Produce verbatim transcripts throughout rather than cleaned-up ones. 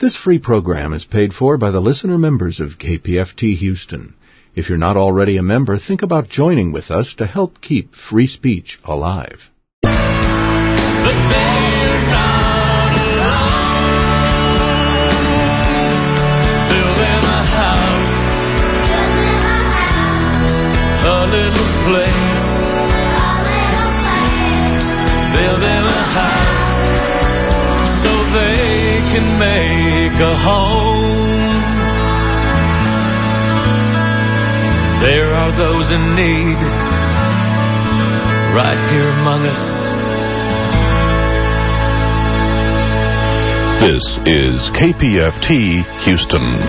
This free program is paid for by the listener members of K P F T Houston. If you're not already a member, think about joining with us to help keep free speech alive. A little place, building a house so they can make a home. There are those in need right here among us. This is K P F T Houston.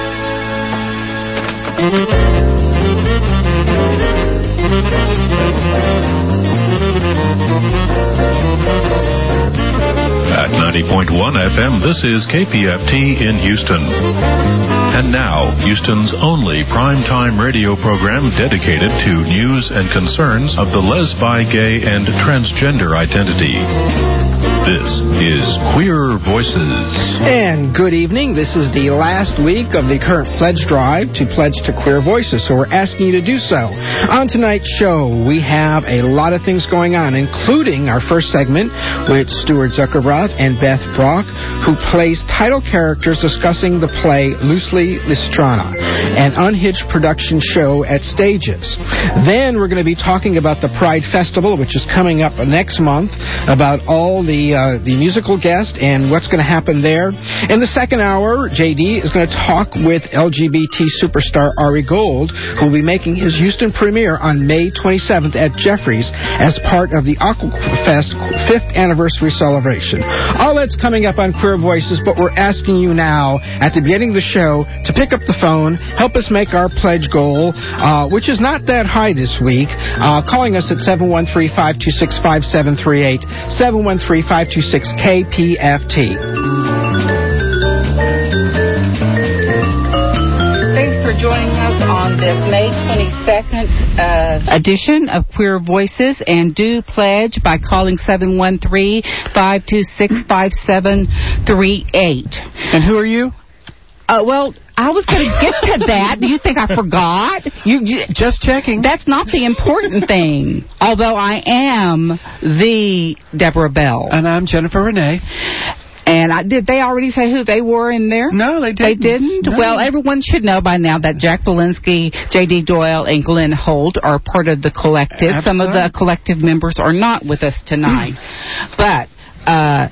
At ninety point one F M, this is K P F T in Houston. And now, Houston's only primetime radio program dedicated to news and concerns of the lesbi, gay, and transgender identity. This is Queer Voices. And good evening. This is the last week of the current pledge drive to pledge to Queer Voices, so we're asking you to do so. On tonight's show, we have a lot of things going on, including our first segment with Stuart Zuckerroth and Beth Brock, who plays title characters discussing the play Loosely Lystrana, an unhinged production show at Stages. Then we're going to be talking about the Pride Festival, which is coming up next month, about all the Uh, the musical guest and what's going to happen there. In the second hour, J D is going to talk with L G B T superstar Ari Gold, who will be making his Houston premiere on May twenty-seventh at Jeffrey's as part of the Aquafest fifth anniversary celebration. All that's coming up on Queer Voices, but we're asking you now at the beginning of the show to pick up the phone, help us make our pledge goal, uh, which is not that high this week, uh, calling us at seven one three, five two six, five seven three eight, seven one three, five two six, K P F T. Thanks for joining us on this May twenty-second uh, edition of Queer Voices, and do pledge by calling seven one three, five two six, five seven three eight. And who are you? Uh, well, I was going to get to that. Do you think I forgot? You, you, Just checking. That's not the important thing. Although I am the Deborah Bell. And I'm Jennifer Renee. And I, did they already say who they were in there? No, they didn't. They didn't? No. Well, everyone should know by now that Jack Walensky, J D Doyle, and Glenn Holt are part of the collective. Absolutely. Some of the collective members are not with us tonight. But uh,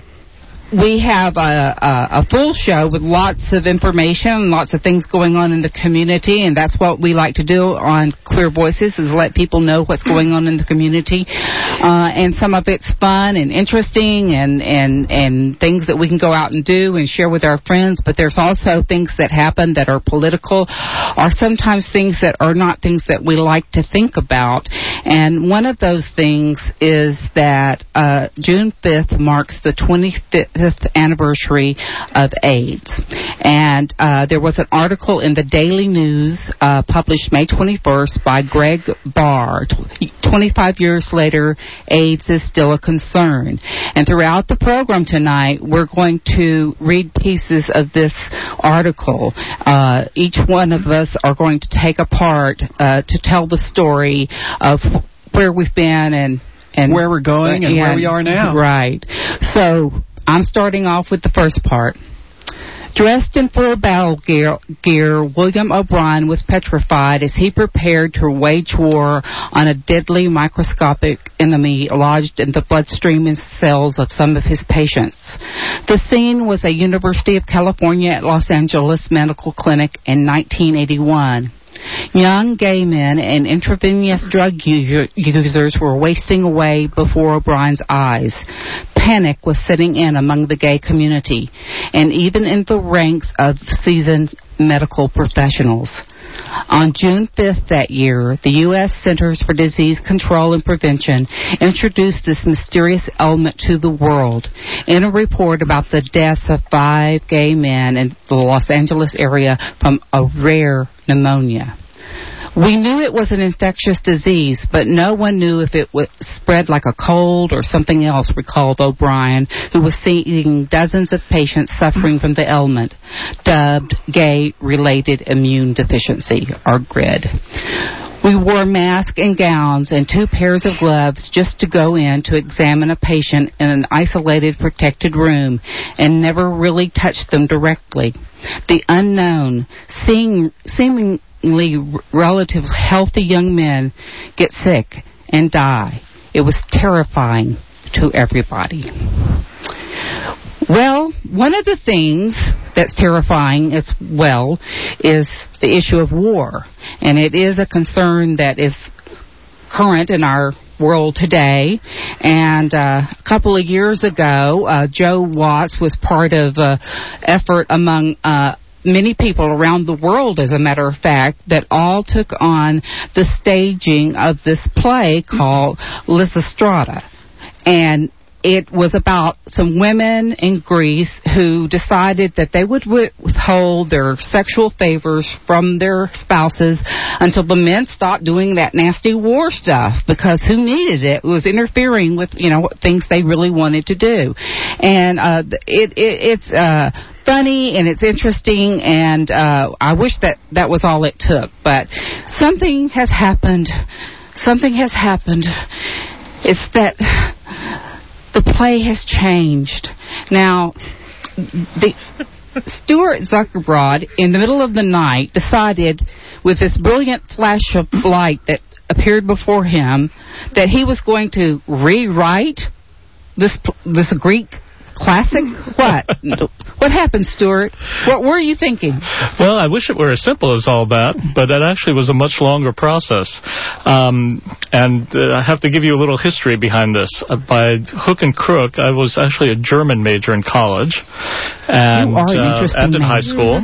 we have a, a, a full show with lots of information, lots of things going on in the community, and that's what we like to do on Queer Voices, is let people know what's going on in the community. Uh, and some of it's fun and interesting and, and, and things that we can go out and do and share with our friends, but there's also things that happen that are political, or sometimes things that are not things that we like to think about. And one of those things is that uh, June fifth marks the twenty-fifth anniversary of AIDS. And uh, there was an article in the Daily News uh, published May twenty-first by Greg Barr. twenty-five years later, AIDS is still a concern. And throughout the program tonight, we're going to read pieces of this article. Uh, each one of us are going to take a part uh, to tell the story of where we've been and, and where we're going and, and where we are now. Right. So I'm starting off with the first part. Dressed in full battle gear, gear, William O'Brien was petrified as he prepared to wage war on a deadly microscopic enemy lodged in the bloodstream and cells of some of his patients. The scene was a University of California at Los Angeles Medical Clinic in nineteen eighty-one. Young gay men and intravenous drug user, users were wasting away before O'Brien's eyes. Panic was setting in among the gay community, and even in the ranks of seasoned medical professionals. On June fifth that year, the U S Centers for Disease Control and Prevention introduced this mysterious element to the world in a report about the deaths of five gay men in the Los Angeles area from a rare pneumonia. We knew it was an infectious disease, but no one knew if it would spread like a cold or something else, recalled O'Brien, who was seeing dozens of patients suffering from the ailment, dubbed gay-related immune deficiency, or G R I D. We wore masks and gowns and two pairs of gloves just to go in to examine a patient in an isolated, protected room and never really touched them directly. The unknown, seeing, seemingly relatively healthy young men get sick and die. It was terrifying to everybody. Well, one of the things that's terrifying as well is the issue of war. And it is a concern that is current in our world today. And uh, a couple of years ago, uh, Joe Watts was part of an effort among uh, many people around the world, as a matter of fact, that all took on the staging of this play called Lysistrata. And it was about some women in Greece who decided that they would withhold their sexual favors from their spouses until the men stopped doing that nasty war stuff, because who needed it? It was interfering with, you know, things they really wanted to do. And uh, it, it, it's uh, funny and it's interesting, and uh, I wish that that was all it took. But something has happened. Something has happened. It's that the play has changed. Now, the Stuart Zuckerbrod, in the middle of the night, decided, with this brilliant flash of light that appeared before him, that he was going to rewrite this this Greek classic. What? What happened, Stuart? What were you thinking? Well, I wish it were as simple as all that, but it actually was a much longer process. Um, and uh, I have to give you a little history behind this. Uh, by hook and crook, I was actually a German major in college, and, you are an uh, and in high school.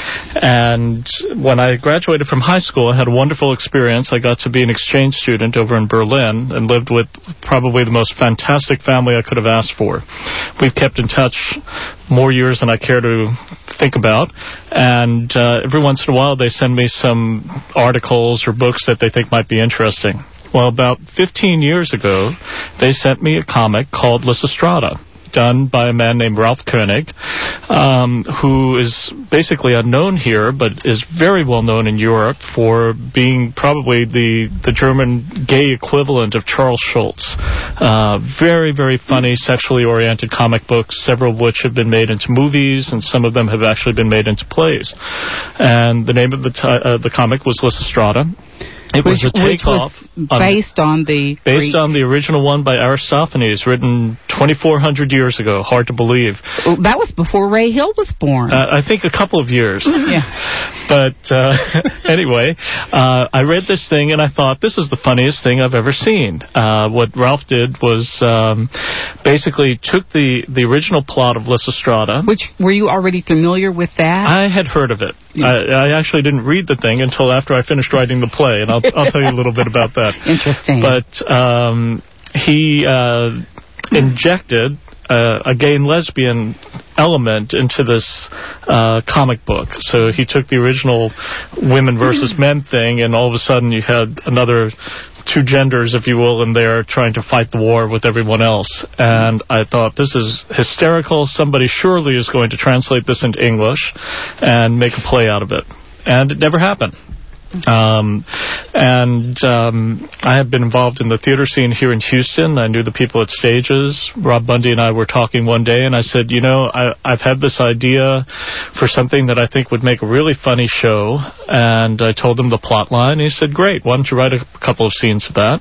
And when I graduated from high school, I had a wonderful experience. I got to be an exchange student over in Berlin and lived with probably the most fantastic family I could have asked for. We've kept in touch more years than I care to think about, and uh, every once in a while they send me some articles or books that they think might be interesting. Well, about fifteen years ago, they sent me a comic called Lysistrata, done by a man named Ralph Koenig, um, who is basically unknown here, but is very well known in Europe for being probably the, the German gay equivalent of Charles Schulz. Uh, very, very funny, sexually oriented comic books, several of which have been made into movies, and some of them have actually been made into plays. And the name of the, t- uh, the comic was Lysistrata. It was which, a takeoff based on, on the based Greek. on the original one by Aristophanes, written twenty-four hundred years ago. Hard to believe. That was before Ray Hill was born. Uh, I think a couple of years. Yeah. But uh, anyway, uh, I read this thing and I thought, this is the funniest thing I've ever seen. Uh, what Ralph did was um, basically took the, the original plot of Lysistrata. Which, were you already familiar with that? I had heard of it. Yeah. I, I actually didn't read the thing until after I finished writing the play, and I'll, I'll tell you a little bit about that. Interesting. But um, he uh, injected uh, a gay and lesbian element into this uh, comic book. So he took the original women versus men thing, and all of a sudden you had another two genders, if you will, in there trying to fight the war with everyone else. And I thought, this is hysterical. Somebody surely is going to translate this into English and make a play out of it. And it never happened. Um, and um, I have been involved in the theater scene here in Houston. I knew the people at Stages. Rob Bundy and I were talking one day, and I said, you know, I, I've had this idea for something that I think would make a really funny show. And I told him the plot line. And he said, great, why don't you write a couple of scenes of that?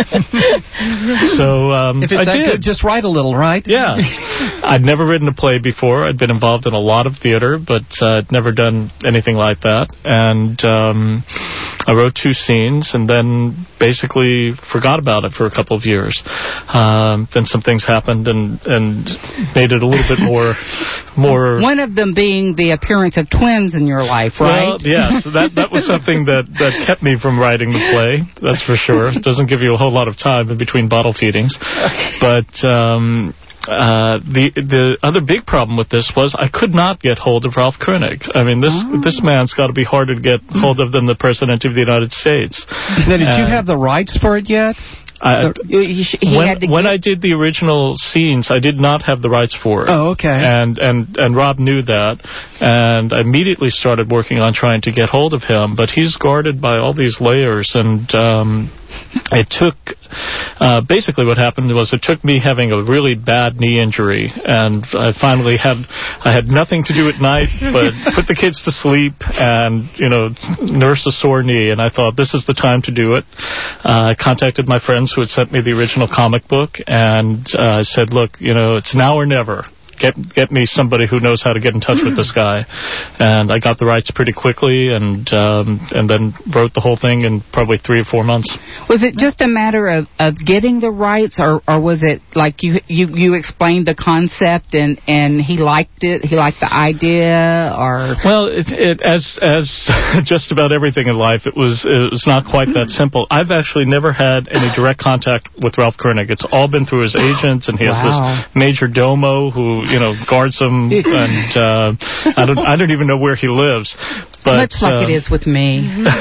So um, if it's I that did. good, just write a little, right? Yeah. I'd never written a play before. I'd been involved in a lot of theater, but uh, I'd never done anything like that. And um, I wrote two scenes and then basically forgot about it for a couple of years. Um, then some things happened and, and made it a little bit more... more. One of them being the appearance of twins in your life, right? Well, yes. That, that was something that, that kept me from writing the play, that's for sure. It doesn't give you a whole lot of time in between bottle feedings. But... Um, uh, the the other big problem with this was I could not get hold of Ralph Koenig. I mean, this oh. this man's got to be harder to get hold of than the President of the United States. Now, did uh, you have the rights for it yet? I, when when I did the original scenes, I did not have the rights for it. Oh, okay. And and and Rob knew that, and I immediately started working on trying to get hold of him. But he's guarded by all these layers, and um, it took. Uh, basically, what happened was it took me having a really bad knee injury, and I finally had I had nothing to do at night but put the kids to sleep and you know nurse a sore knee. And I thought this is the time to do it. Uh, I contacted my friends who had sent me the original comic book, and uh, I said, "Look, you know, it's now or never. Get get me somebody who knows how to get in touch with this guy." And I got the rights pretty quickly, and um, and then wrote the whole thing in probably three or four months. Was it just a matter of, of getting the rights, or, or was it like you, you you explained the concept and, and he liked it, he liked the idea, or? Well, it, it, as as just about everything in life, it was it was not quite that simple. I've actually never had any direct contact with Ralph Koenig. It's all been through his agents, and he has wow. this major domo who, you know, guards him, and uh, I don't, I don't even know where he lives. But, much like uh, it is with me.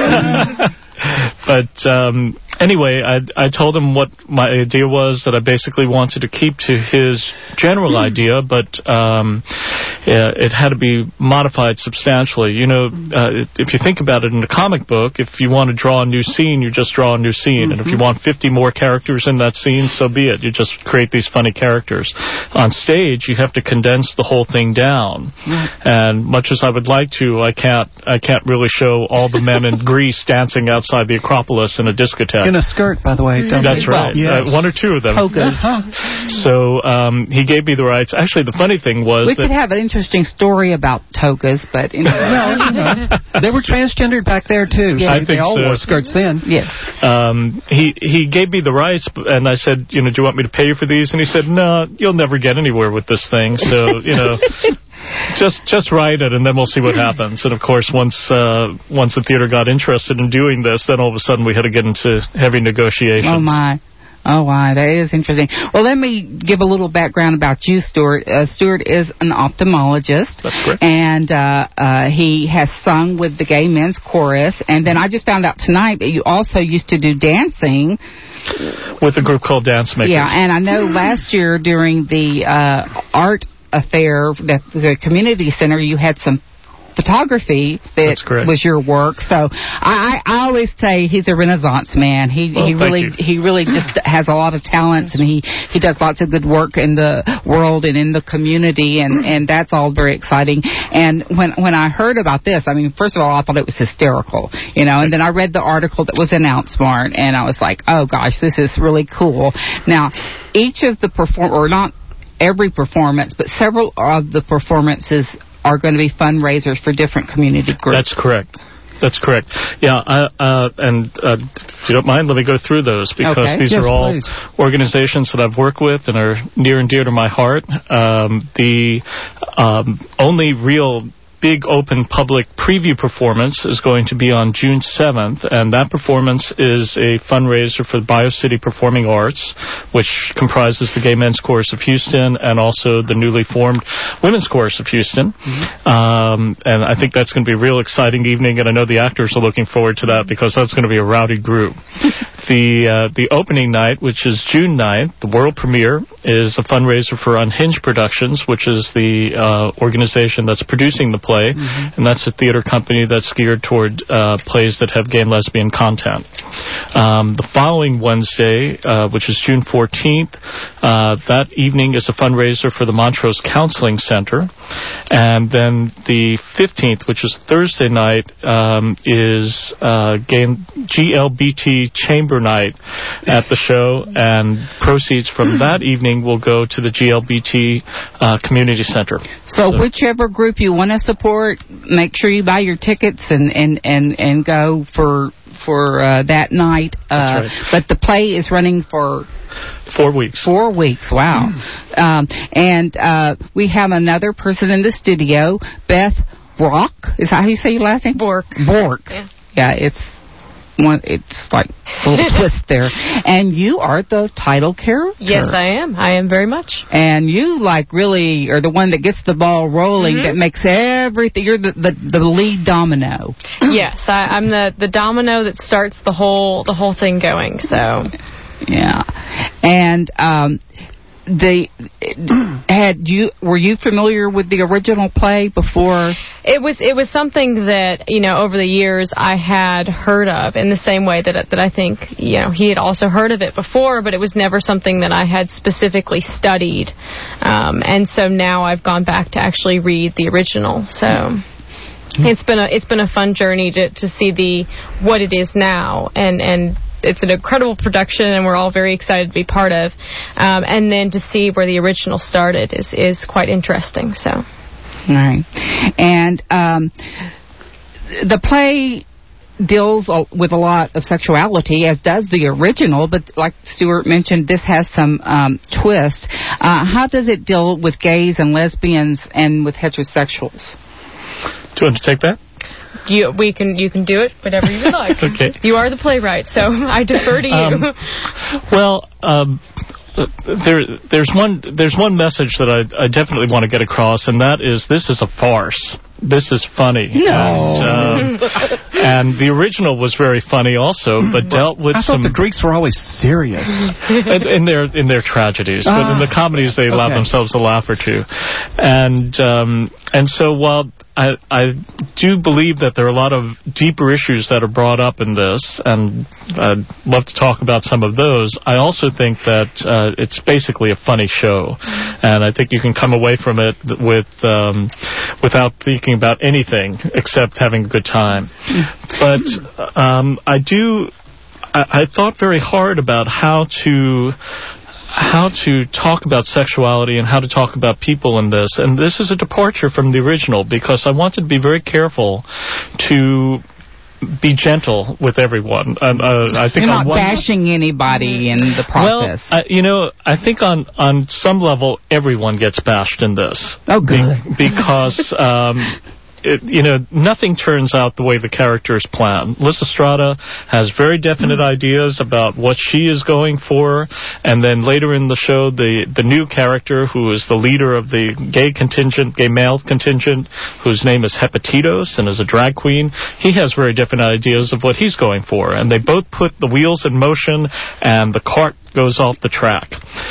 But um, anyway, I, I told him what my idea was, that I basically wanted to keep to his general idea, but um, yeah, it had to be modified substantially. You know, uh, if you think about it in a comic book, if you want to draw a new scene, you just draw a new scene. Mm-hmm. And if you want fifty more characters in that scene, so be it. You just create these funny characters. On stage, you have to condense the whole thing down. Mm-hmm. And much as I would like to, I can't, I can't really show all the men in Greece dancing outside the Acropolis in a discotheque. In a skirt, by the way. That's right. Well, yes. uh, one or two of them. Oh, good. So um, he gave me the rights. Actually, the funny thing was we that... could have an interesting story about togas, but... You know. Well, you know, they were transgendered back there, too. Yeah, so I think they all so. wore skirts then. Yes. Um, he, he gave me the rights, and I said, you know, do you want me to pay you for these? And he said, no, you'll never get anywhere with this thing, so, you know... Just just write it, and then we'll see what happens. And, of course, once uh, once the theater got interested in doing this, then all of a sudden we had to get into heavy negotiations. Oh, my. Oh, wow, that is interesting. Well, let me give a little background about you, Stuart. Uh, Stuart is an ophthalmologist. That's correct. And uh, uh, he has sung with the Gay Men's Chorus. And then I just found out tonight that you also used to do dancing. With a group called Dance Makers. Yeah, and I know last year during the uh, art affair, the, the community center, you had some photography that was your work. So I, I always say he's a Renaissance man. He well, he really he really just has a lot of talents, and he, he does lots of good work in the world and in the community, and, and that's all very exciting. And when when I heard about this, I mean, first of all, I thought it was hysterical, you know, and then I read the article that was in Outsmart, and I was like, oh gosh, this is really cool. Now, each of the perform or not every performance, but several of the performances are going to be fundraisers for different community groups. That's correct. That's correct. Yeah, uh, uh, and uh, if you don't mind, let me go through those, because okay. these yes, are all please. organizations that I've worked with and are near and dear to my heart. Um, the um, only real big open public preview performance is going to be on June seventh, and that performance is a fundraiser for the BioCity Performing Arts, which comprises the Gay Men's Chorus of Houston and also the newly formed Women's Chorus of Houston. Mm-hmm. Um, and I think that's going to be a real exciting evening, and I know the actors are looking forward to that, because that's going to be a rowdy group. The uh, the opening night, which is June ninth, the world premiere, is a fundraiser for Unhinged Productions, which is the uh, organization that's producing the play, mm-hmm. and that's a theater company that's geared toward uh, plays that have gay and lesbian content. Um, the following Wednesday, uh, which is June fourteenth, uh, that evening is a fundraiser for the Montrose Counseling Center. And then the fifteenth, which is Thursday night, um, is uh, gay G L B T Chamber Night at the show, and proceeds from that evening will go to the G L B T uh, Community Center. So, so whichever group you want to support, make sure you buy your tickets and, and, and, and go for for uh, that night. Uh, That's right. But the play is running for... Four weeks. Four weeks, wow. um, and uh, we have another person in the studio, Beth Brock. Is that how you say your last name? Bork. Bork. Yeah, yeah it's one, it's like a little twist there. And you are the title character. Yes, I am. I am very much. And you, like, really are the one that gets the ball rolling, mm-hmm. that makes everything. You're the, the, the lead domino. Yes, I, I'm the, the domino that starts the whole the whole thing going. So, yeah. And um, the had you were you familiar with the original play before? It was it was something that, you know, over the years I had heard of, in the same way that that I think, you know, he had also heard of it before, but it was never something that I had specifically studied. Um, and so now I've gone back to actually read the original. So mm-hmm. it's been a it's been a fun journey to to see the what it is now, and and. It's an incredible production, and we're all very excited to be part of. Um, and then to see where the original started is, is quite interesting. So, right. And um, the play deals with a lot of sexuality, as does the original. But like Stuart mentioned, this has some um, twist. Uh, how does it deal with gays and lesbians and with heterosexuals? Do you want to take that? You, we can, you can do it, whatever you would like. Okay. You are the playwright, so I defer to you. Um, well, um, there, there's one, there's one message that I, I definitely want to get across, and that is this is a farce. This is funny. No. And, uh, and the original was very funny also, but dealt with I some... I thought the Greeks were always serious. in, in their in their tragedies. Ah, but in the comedies, they okay. allow themselves a laugh or two. And, um, and so while... I, I do believe that there are a lot of deeper issues that are brought up in this, and I'd love to talk about some of those. I also think that uh, it's basically a funny show, and I think you can come away from it with um, without thinking about anything except having a good time. But um, I do. I, I thought very hard about how to. how to talk about sexuality and how to talk about people in this. And this is a departure from the original, because I wanted to be very careful to be gentle with everyone. Um, uh, I think You're not on one bashing anybody in the process. Well, uh, you know, I think on, on some level, everyone gets bashed in this. Oh, good. Be- because... Um, It, you know, nothing turns out the way the characters plan. Lysistrata has very definite ideas about what she is going for, and then later in the show, the, the new character, who is the leader of the gay contingent, gay male contingent, whose name is Hepatitos and is a drag queen, he has very different ideas of what he's going for, and they both put the wheels in motion, and the cart goes off the track.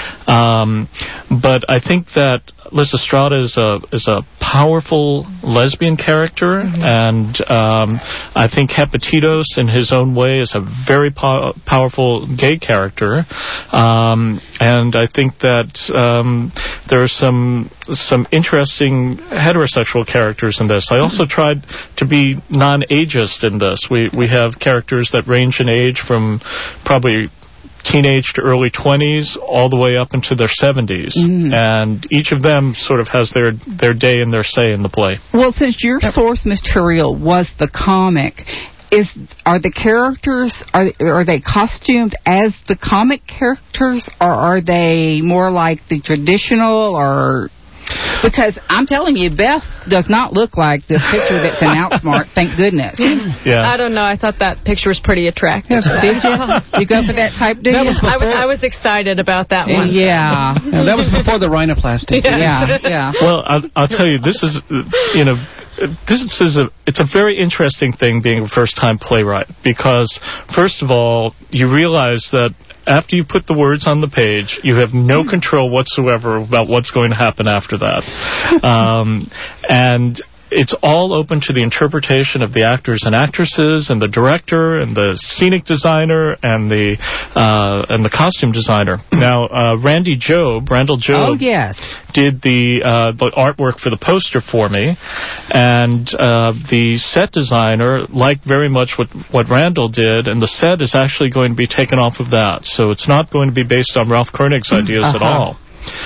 Um, but I think that Lysistrata is a is a powerful lesbian character, mm-hmm. and um, I think Hepatitos, in his own way, is a very po- powerful gay character. Um, and I think that um, there are some some interesting heterosexual characters in this. I also tried to be non-ageist in this. We we have characters that range in age from probably teenage to early twenties, all the way up into their seventies. Mm. And each of them sort of has their, their day and their say in the play. Well, since your source material was the comic, is are the characters, are, are they costumed as the comic characters, or are they more like the traditional, or... Because I'm telling you, Beth does not look like this picture that's in Outsmart, thank goodness. Yeah. I don't know. I thought that picture was pretty attractive. Yes. Did you? You go for that type, did that you? Was I, was, I was excited about that one. Yeah. yeah that was before the rhinoplasty. Yeah, yeah. Well, I'll, I'll tell you, this is, you know, this is a, it's a very interesting thing being a first-time playwright, because, first of all, you realize that after you put the words on the page, you have no control whatsoever about what's going to happen after that. Um, and it's all open to the interpretation of the actors and actresses, and the director, and the scenic designer, and the uh, and the costume designer. Now, uh, Randy Job, Randall Job, oh, yes. did the uh, the artwork for the poster for me, and uh, the set designer liked very much what what Randall did, and the set is actually going to be taken off of that, so it's not going to be based on Ralph Koenig's ideas uh-huh. at all.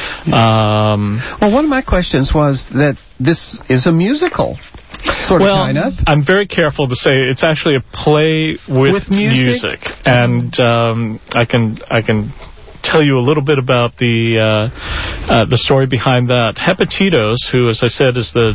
Um, well, one of my questions was that this is a musical, sort well, of, kind of. I'm very careful to say it's actually a play with, with music, music. and um, I can I can tell you a little bit about the uh, uh, the story behind that. Hepatitos, who, as I said, is the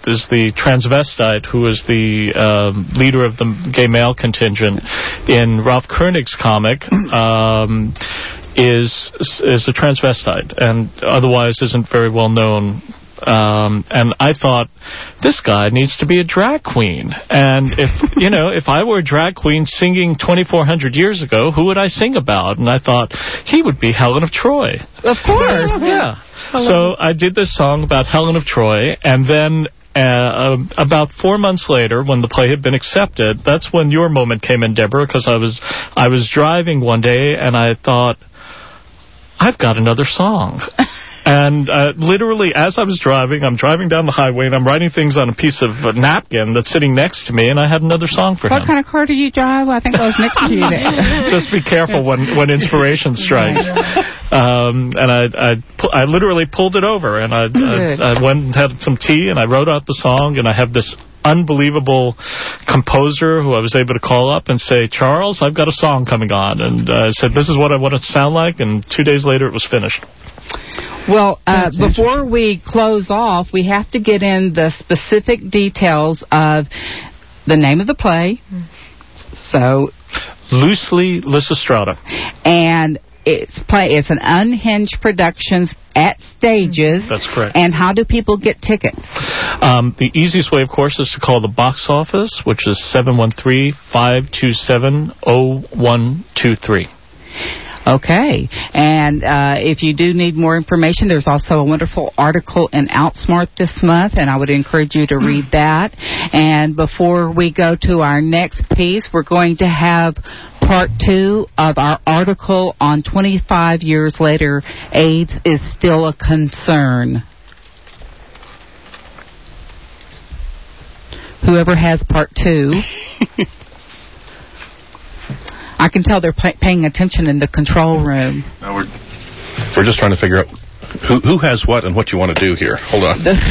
is the transvestite who is the um, leader of the gay male contingent in Ralph Koenig's comic. Um, is is a transvestite and otherwise isn't very well known. Um, and I thought, this guy needs to be a drag queen. And if, you know, if I were a drag queen singing twenty-four hundred years ago, who would I sing about? And I thought, he would be Helen of Troy. Of course. Yeah. So I did this song about Helen of Troy, and then Uh, about four months later, when the play had been accepted, that's when your moment came in, Deborah, because I was I was driving one day and I thought, I've got another song. And uh, literally, as I was driving, I'm driving down the highway, and I'm writing things on a piece of a napkin that's sitting next to me, and I had another song for what him. What kind of car do you drive? I think I was next to you there. Just be careful when, when inspiration strikes. Um, and I, I, I literally pulled it over, and I, I, I went and had some tea, and I wrote out the song, and I have this unbelievable composer who I was able to call up and say, Charles, I've got a song coming on. And uh, I said, this is what I want it to sound like, and two days later it was finished. Well, uh, before we close off, we have to get in the specific details of the name of the play. So, Loosely Lysistrata. And it's play. It's an Unhinged Productions at Stages. That's correct. And how do people get tickets? Um, the easiest way, of course, is to call the box office, which is seven one three, five two seven, zero one two three. Okay. And uh, if you do need more information, there's also a wonderful article in Outsmart this month, and I would encourage you to read that. And before we go to our next piece, we're going to have part two of our article on twenty-five years later, AIDS is still a concern. Whoever has part two... I can tell they're pay- paying attention in the control room. No, we're, we're just trying to figure out who, who has what and what you want to do here. Hold on. The,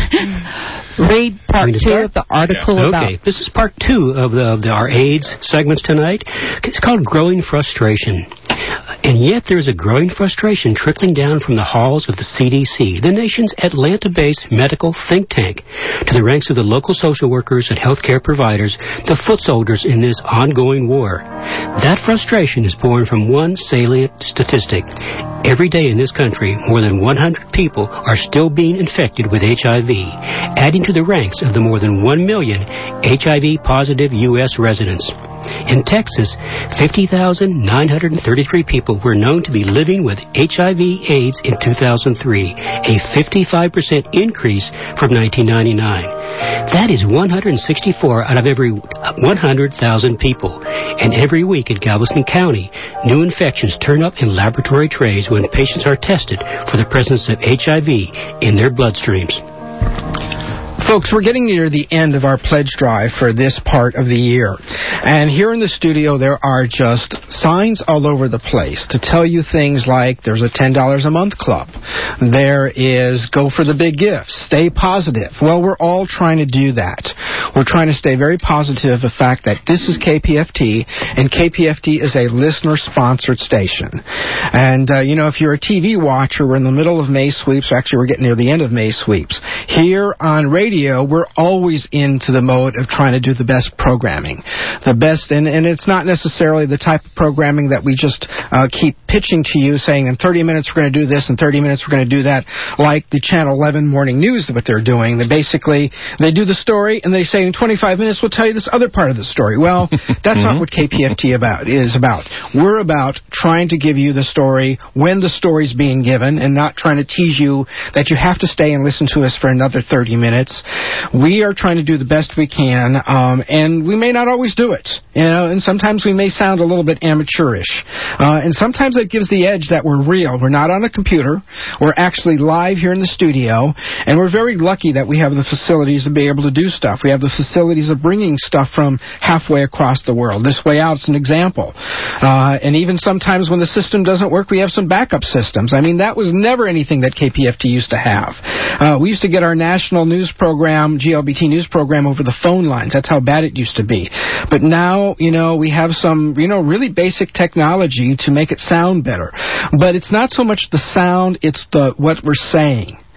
read part two start? of the article yeah. about... Okay, this is part two of, the, of the, our AIDS segments tonight. It's called Growing Frustration. And yet there's a growing frustration trickling down from the halls of the C D C, the nation's Atlanta-based medical think tank, to the ranks of the local social workers and healthcare providers, the foot soldiers in this ongoing war. That frustration is born from one salient statistic. Every day in this country, more than one hundred people are still being infected with H I V, adding to the ranks of the more than one million H I V-positive U S residents. In Texas, fifty thousand nine hundred thirty-three people were known to be living with H I V AIDS in two thousand three, a fifty-five percent increase from nineteen ninety-nine. That is one hundred sixty-four out of every one hundred thousand people. And every week in Galveston County, new infections turn up in laboratory trays when patients are tested for the presence of H I V in their bloodstreams. Folks, we're getting near the end of our pledge drive for this part of the year. And here in the studio, there are just signs all over the place to tell you things like there's a ten dollars a month club. There is go for the big gifts, stay positive. Well, we're all trying to do that. We're trying to stay very positive of the fact that this is K P F T, and K P F T is a listener-sponsored station. And, uh, you know, if you're a T V watcher, we're in the middle of May sweeps. Actually, we're getting near the end of May sweeps. Here on radio, we're always into the mode of trying to do the best programming. The best, and, and it's not necessarily the type of programming that we just uh, keep pitching to you, saying in thirty minutes we're going to do this, in thirty minutes we're going to do that, like the Channel eleven Morning News, what they're doing. They basically, they do the story, and they say in twenty-five minutes we'll tell you this other part of the story. Well, that's mm-hmm. not what K P F T about is about. We're about trying to give you the story when the story's being given, and not trying to tease you that you have to stay and listen to us for another thirty minutes. We are trying to do the best we can, um, and we may not always do it, you know, and sometimes we may sound a little bit amateurish. Uh, and sometimes it gives the edge that we're real. We're not on a computer. We're actually live here in the studio, and we're very lucky that we have the facilities to be able to do stuff. We have the facilities of bringing stuff from halfway across the world. This Way Out's an example. Uh, and even sometimes when the system doesn't work, we have some backup systems. I mean, that was never anything that K P F T used to have. Uh, we used to get our national news program, G L B T news program, over the phone lines. That's how bad it used to be. But now, you know, we have some, you know, really basic technology to make it sound better. But it's not so much the sound, it's the what we're saying.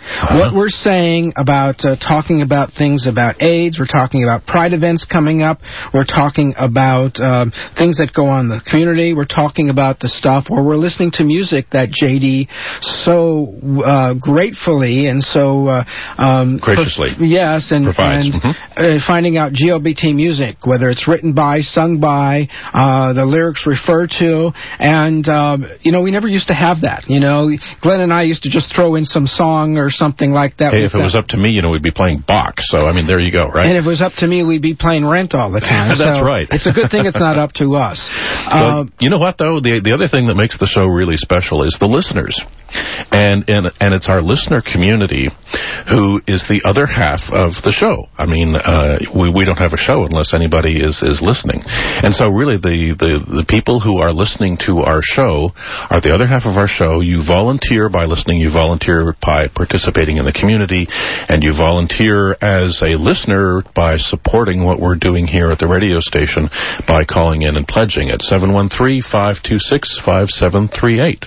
Uh-huh. What we're saying about uh, talking about things about AIDS, we're talking about Pride events coming up, we're talking about um, things that go on in the community, we're talking about the stuff, or we're listening to music that J D so uh, gratefully and so uh, um, graciously per- yes, and, provides. and mm-hmm. uh, finding out G L B T music, whether it's written by, sung by, uh, the lyrics refer to, and uh, you know, we never used to have that. You know, Glenn and I used to just throw in some song or something like that. Hey, if it that. was up to me, you know, we'd be playing Bach. So I mean, there you go, right? And if it was up to me, we'd be playing Rent all the time. That's so right. It's a good thing it's not up to us. Well, um, you know what, though? The the other thing that makes the show really special is the listeners. And, and and it's our listener community who is the other half of the show. I mean, uh, we, we don't have a show unless anybody is, is listening. And so really the, the, the people who are listening to our show are the other half of our show. You volunteer by listening. You volunteer by participating in the community. And you volunteer as a listener by supporting what we're doing here at the radio station by calling in and pledging at seven one three, five two six, five seven three eight.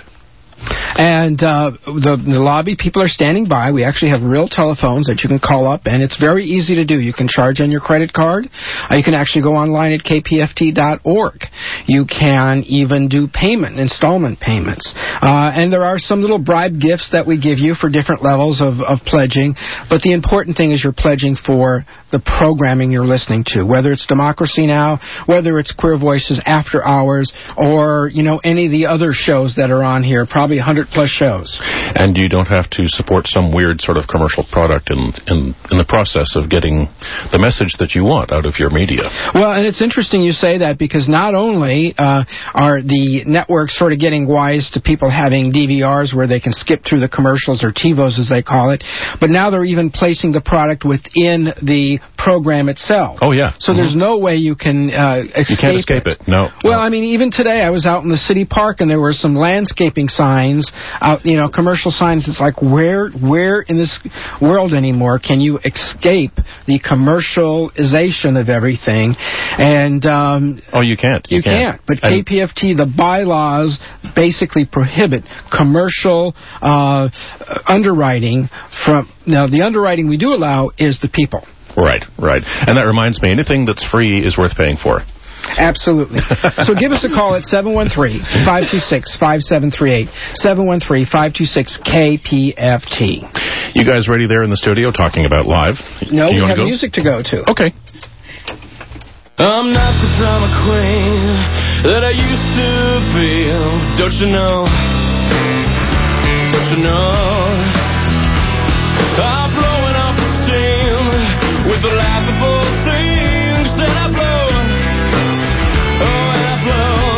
And uh, the, the lobby, people are standing by. We actually have real telephones that you can call up, and it's very easy to do. You can charge on your credit card. Uh, you can actually go online at k p f t dot org. You can even do payment, installment payments. Uh, and there are some little bribe gifts that we give you for different levels of, of pledging. But the important thing is you're pledging for the programming you're listening to, whether it's Democracy Now!, whether it's Queer Voices After Hours, or, you know, any of the other shows that are on here, probably one hundred plus shows. And you don't have to support some weird sort of commercial product in, in, in the process of getting the message that you want out of your media. Well, and it's interesting you say that, because not only uh, are the networks sort of getting wise to people having D V Rs where they can skip through the commercials, or TiVos as they call it, but now they're even placing the product within the program itself. Oh, yeah. So mm-hmm. there's no way you can uh, escape You can't escape it, it. no. Well, no. I mean, even today I was out in the city park and there were some landscaping signs, out, you know, commercial signs. It's like, where where in this world anymore can you escape the commercialization of everything? And um, Oh, you can't. You, you can't. can't. But K P F T, the bylaws basically prohibit commercial uh, underwriting from... Now, the underwriting we do allow is the people. Right, right. And that reminds me, anything that's free is worth paying for. Absolutely. So give us a call at seven one three, five two six, five seven three eight, seven one three, five two six, K P F T. You guys ready there in the studio talking about live? No, we have go? music to go to. Okay. I'm not the drama queen that I used to be. Don't you know? Don't you know? I'm blowing off the steam with the laughable things that I blow. Oh, and I blow.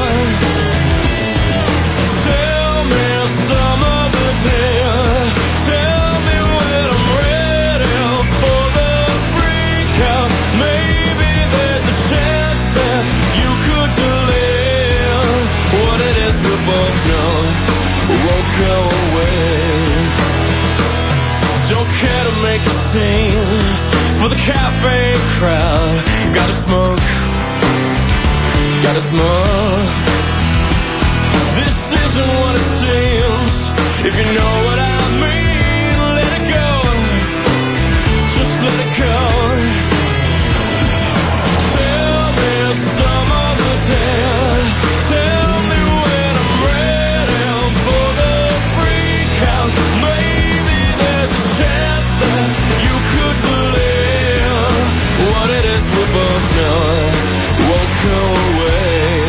Tell me some other day. Tell me when I'm ready for the freak out. Maybe there's a chance that you could delay what it is we both know won't go away. Don't care to make a scene for the cafe crowd. Gotta smoke, gotta smoke. This isn't what it seems. If you know what I mean, let it go. Just let it go. Tell me some other day. Tell me when I'm ready for the freak out. Maybe there's a chance that you could delay what it is we both know won't go away.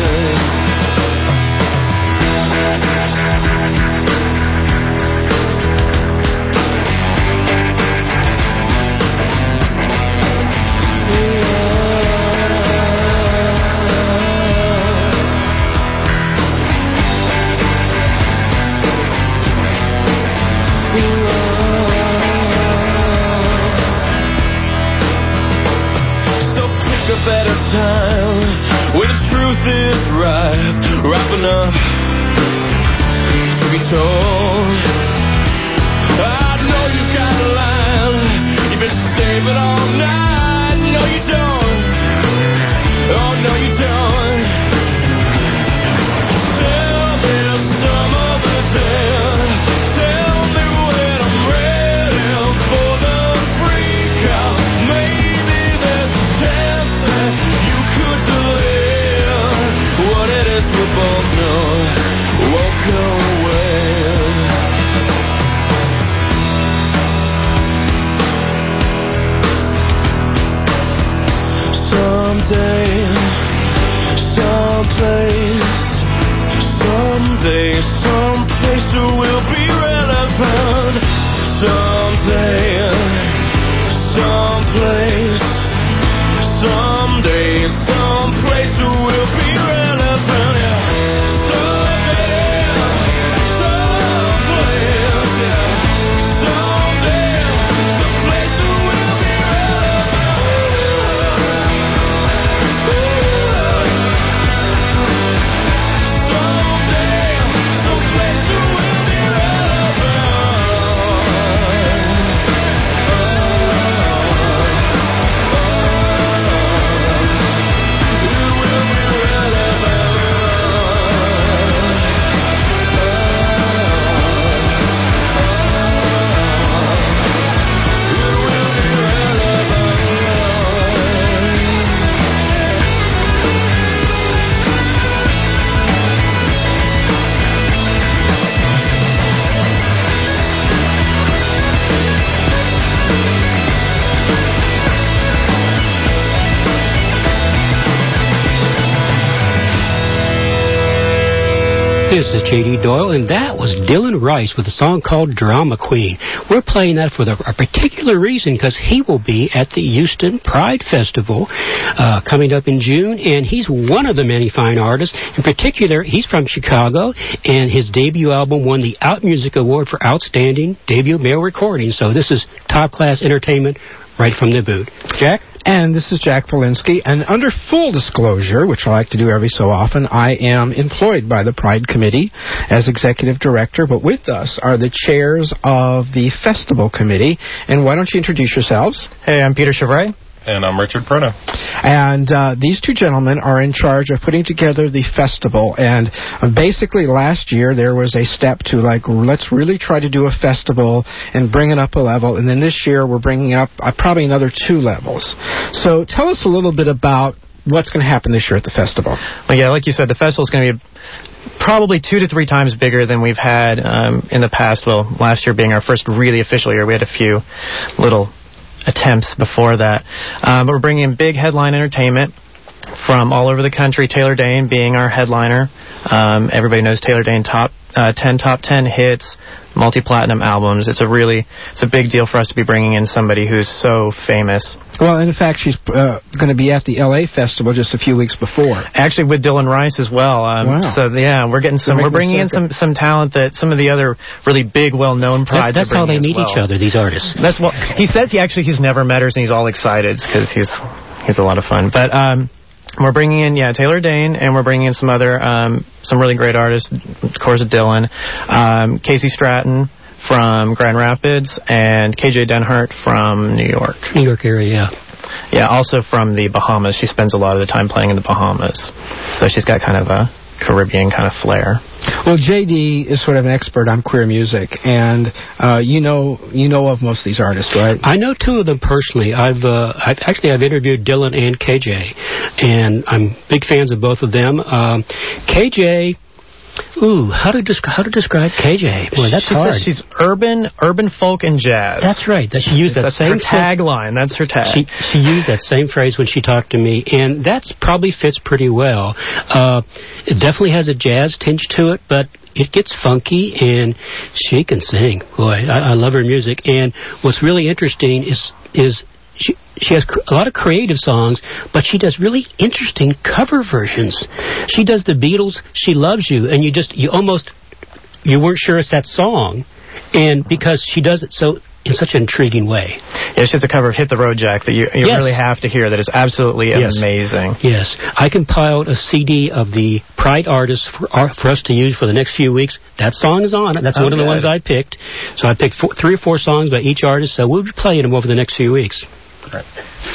So pick a better time when the truth is ripe, ripe enough to be told. I know you got a line, you've been saving all night. No, you don't. Oh, no, you don't. Tell me some other day. Tell me when I'm ready Someday, someplace, someday, someplace it will be relevant. Someday, someplace, someday, someplace it will be relevant. Yeah. Someday, someplace, yeah. Someday, someplace it will be This is J D Doyle, and that was Dylan Rice with a song called Drama Queen. We're playing that for the, a particular reason, because he will be at the Houston Pride Festival uh, coming up in June, and he's one of the many fine artists. In particular, he's from Chicago, and his debut album won the Out Music Award for Outstanding Debut Male Recording. So this is top-class entertainment right from the boot. Jack? And this is Jack Polinsky, and under full disclosure, which I like to do every so often, I am employed by the Pride Committee as executive director, but with us are the chairs of the festival committee. And why don't you introduce yourselves? Hey, I'm Peter Chevray. And I'm Richard Pruna. And uh, these two gentlemen are in charge of putting together the festival. And uh, basically last year there was a step to, like, let's really try to do a festival and bring it up a level. And then this year we're bringing it up uh, probably another two levels. So tell us a little bit about what's going to happen this year at the festival. Well, yeah, like you said, the festival's going to be probably two to three times bigger than we've had um, in the past. Well, last year being our first really official year, we had a few little attempts before that. Um, but we're bringing in big headline entertainment from all over the country. Taylor Dayne being our headliner. Um, everybody knows Taylor Dayne, top uh, ten top ten hits, multi-platinum albums. It's a really, it's a big deal for us to be bringing in somebody who's so famous. Well, and in fact, she's uh, going to be at the L A Festival just a few weeks before. Actually, with Dylan Rice as well. Um, wow. So yeah, we're getting some. We're bringing in some some talent that some of the other really big, well-known prides. That's, that's are how they meet well. each other. These artists. That's what he says. He actually he's never met her, and he's all excited because he's he's a lot of fun. But um, we're bringing in yeah Taylor Dayne, and we're bringing in some other um, some really great artists. Of course, Dylan, um, Casey Stratton from Grand Rapids, and K J Denhart from New York. New York area, yeah. Yeah, also from the Bahamas. She spends a lot of the time playing in the Bahamas. So she's got kind of a Caribbean kind of flair. Well, J D is sort of an expert on queer music, and uh, you know you know of most of these artists, right? I know two of them personally. I've, uh, I've actually I've interviewed Dylan and K J, and I'm big fans of both of them. Um, K J. Ooh, how to descri- how to describe K J? Boy, that's she hard. Says she's urban, urban folk and jazz. That's right. That she used that that's same her tagline. That's her tag. She she used that same phrase when she talked to me, and that's probably fits pretty well. Uh, it definitely has a jazz tinge to it, but it gets funky, and she can sing. Boy, I, I love her music. And what's really interesting is is. She she has cr- a lot of creative songs, but she does really interesting cover versions. She does the Beatles' "She Loves You," and you just you almost you weren't sure it's that song, and because she does it so in such an intriguing way. Yeah, she has a cover of "Hit the Road Jack" that you you yes. really have to hear. That is absolutely yes. amazing. Yes, I compiled a C D of the Pride artists for, uh, for us to use for the next few weeks. That song is on it. That's oh, one of the ones I picked. So I picked four, three or four songs by each artist. So we'll be playing them over the next few weeks. Right.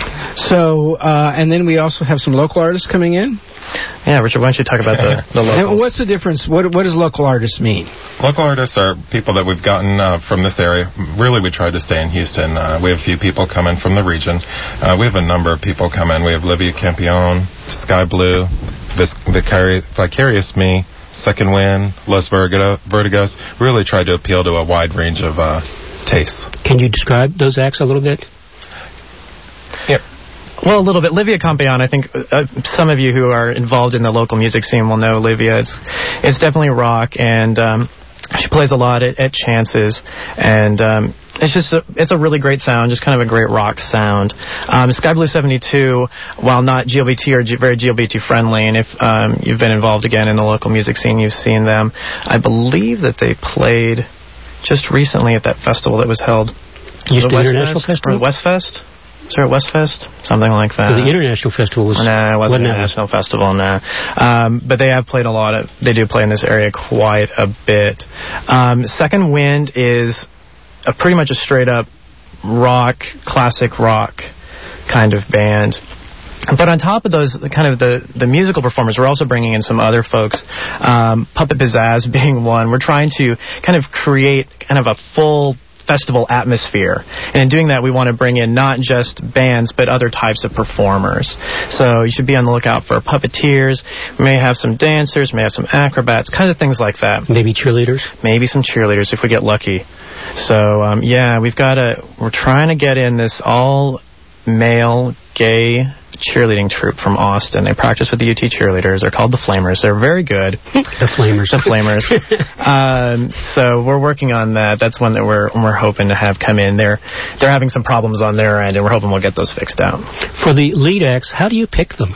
So, uh, and then we also have some local artists coming in. Yeah, Richard, why don't you talk about the, the locals? And what's the difference? What, what does local artists mean? Local artists are people that we've gotten uh, from this area. Really, we try to stay in Houston. Uh, we have a few people come in from the region. Uh, we have a number of people come in. We have Livia Campione, Sky Blue, Vis- Vicari- Vicarious Me, Second Wind, Los Vertigo- Vertigos. Really try to appeal to a wide range of uh, tastes. Can you describe those acts a little bit? Yep. Well, a little bit. Livia Campion, I think uh, some of you who are involved in the local music scene will know Livia. It's, it's definitely rock, and um, she plays a lot at, at Chances, and um, it's just a, it's a really great sound, just kind of a great rock sound. Um, Sky Blue seventy-two, while not G L B T, are G- very G L B T friendly, and if um, you've been involved again in the local music scene, you've seen them. I believe that they played just recently at that festival that was held. Houston International Festival? Or Westfest? Is there a Westfest? Something like that. Well, the International Festival was... Nah, it wasn't wasn't an international festival, nah. Um, but they have played a lot of... They do play in this area quite a bit. Um, Second Wind is a pretty much a straight-up rock, classic rock kind of band. But on top of those, the kind of the, the musical performers, we're also bringing in some other folks, um, Puppet Pizzazz being one. We're trying to kind of create kind of a full festival atmosphere. And in doing that, we want to bring in not just bands, but other types of performers. So you should be on the lookout for puppeteers. We may have some dancers, may have some acrobats, kind of things like that. Maybe cheerleaders? Maybe some cheerleaders if we get lucky. So, um, yeah, we've got a, we're trying to get in this all-male, gay cheerleading troupe from Austin. They practice with the U T cheerleaders. They're called the Flamers. They're very good. The Flamers. The Flamers. um, so we're working on that. That's one that we're we're hoping to have come in. They're they're having some problems on their end, and we're hoping we'll get those fixed out. For the lead acts, how do you pick them?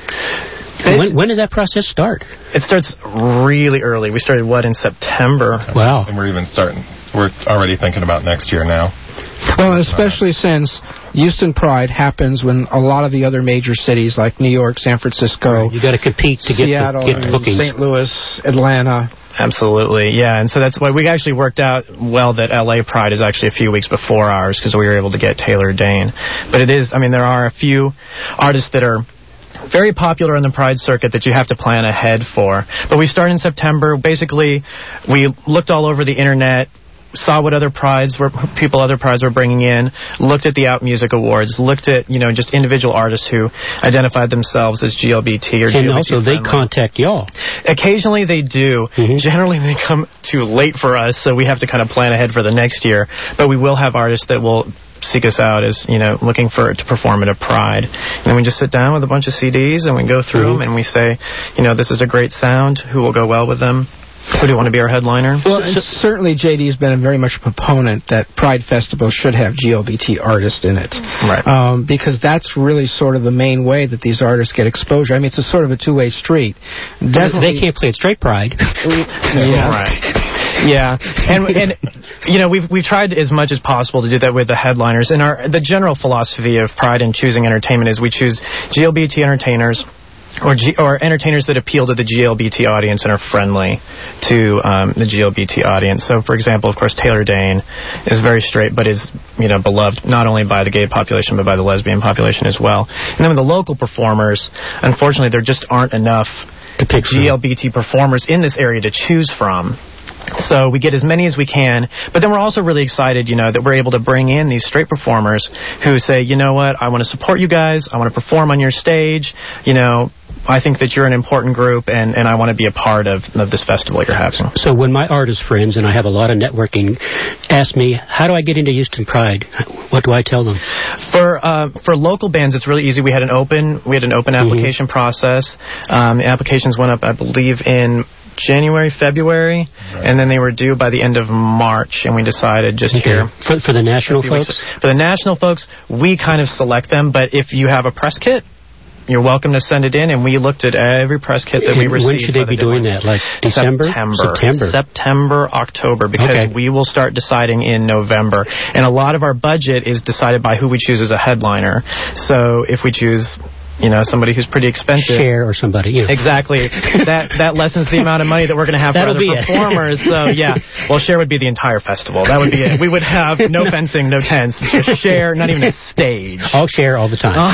When, when does that process start? It starts really early. We started, what, in September? Wow. And we're even starting. We're already thinking about next year now. Well, especially since Houston Pride happens when a lot of the other major cities like New York, San Francisco, right. You got to compete to get Seattle, the, get the bookings. Saint Louis, Atlanta. Absolutely, yeah, and so that's why we actually worked out well that L A Pride is actually a few weeks before ours because we were able to get Taylor Dane. But it is, I mean, there are a few artists that are very popular in the Pride circuit that you have to plan ahead for. But we start in September. Basically, we looked all over the internet, saw what other prides were, people other prides were bringing in, looked at the Out Music Awards, looked at, you know, just individual artists who identified themselves as G L B T or and G L B T also friendly. They contact y'all. Occasionally they do. Mm-hmm. Generally they come too late for us, so we have to kind of plan ahead for the next year. But we will have artists that will seek us out as, you know, looking for to perform at a Pride. And then we just sit down with a bunch of C Ds and we go through mm-hmm. them and we say, you know, this is a great sound, who will go well with them? Who do you want to be our headliner? Well, and certainly J D's been very much a proponent that Pride Festival should have G L B T artists in it. Right. Um, because that's really sort of the main way that these artists get exposure. I mean, it's a sort of a two-way street. Definitely. They can't play at straight Pride. Yeah. Right. Yeah, and and you know we've we've tried as much as possible to do that with the headliners. And our the general philosophy of Pride in choosing entertainment is we choose G L B T entertainers. Or, G, or entertainers that appeal to the G L B T audience and are friendly to um, the G L B T audience. So, for example, of course, Taylor Dane is very straight, but is, you know, beloved not only by the gay population but by the lesbian population as well. And then with the local performers, unfortunately, there just aren't enough to pick G L B T performers in this area to choose from. So we get as many as we can, but then we're also really excited, you know, that we're able to bring in these straight performers who say, you know what, I want to support you guys, I want to perform on your stage, you know, I think that you're an important group, and, and I want to be a part of, of this festival you're having. So when my artist friends, and I have a lot of networking, ask me, how do I get into Houston Pride? What do I tell them? For uh, for local bands, it's really easy. We had an open we had an open application mm-hmm. process. Um, the applications went up, I believe, in January, February, right. and then they were due by the end of March, and we decided just okay. here. For, for the national folks? Weeks. For the national folks, we kind of select them, but if you have a press kit, you're welcome to send it in, and we looked at every press kit that and we received. When should they be doing that? Like December? September. September. September, October, because okay. we will start deciding in November. And a lot of our budget is decided by who we choose as a headliner. So if we choose, you know, somebody who's pretty expensive. Cher or somebody. You know. Exactly. that that lessens the amount of money that we're going to have for That'll other be performers. It. So, yeah. Well, Cher would be the entire festival. That would be it. We would have no fencing, no tents. Just Cher, not even a stage. All Cher all the time. Oh,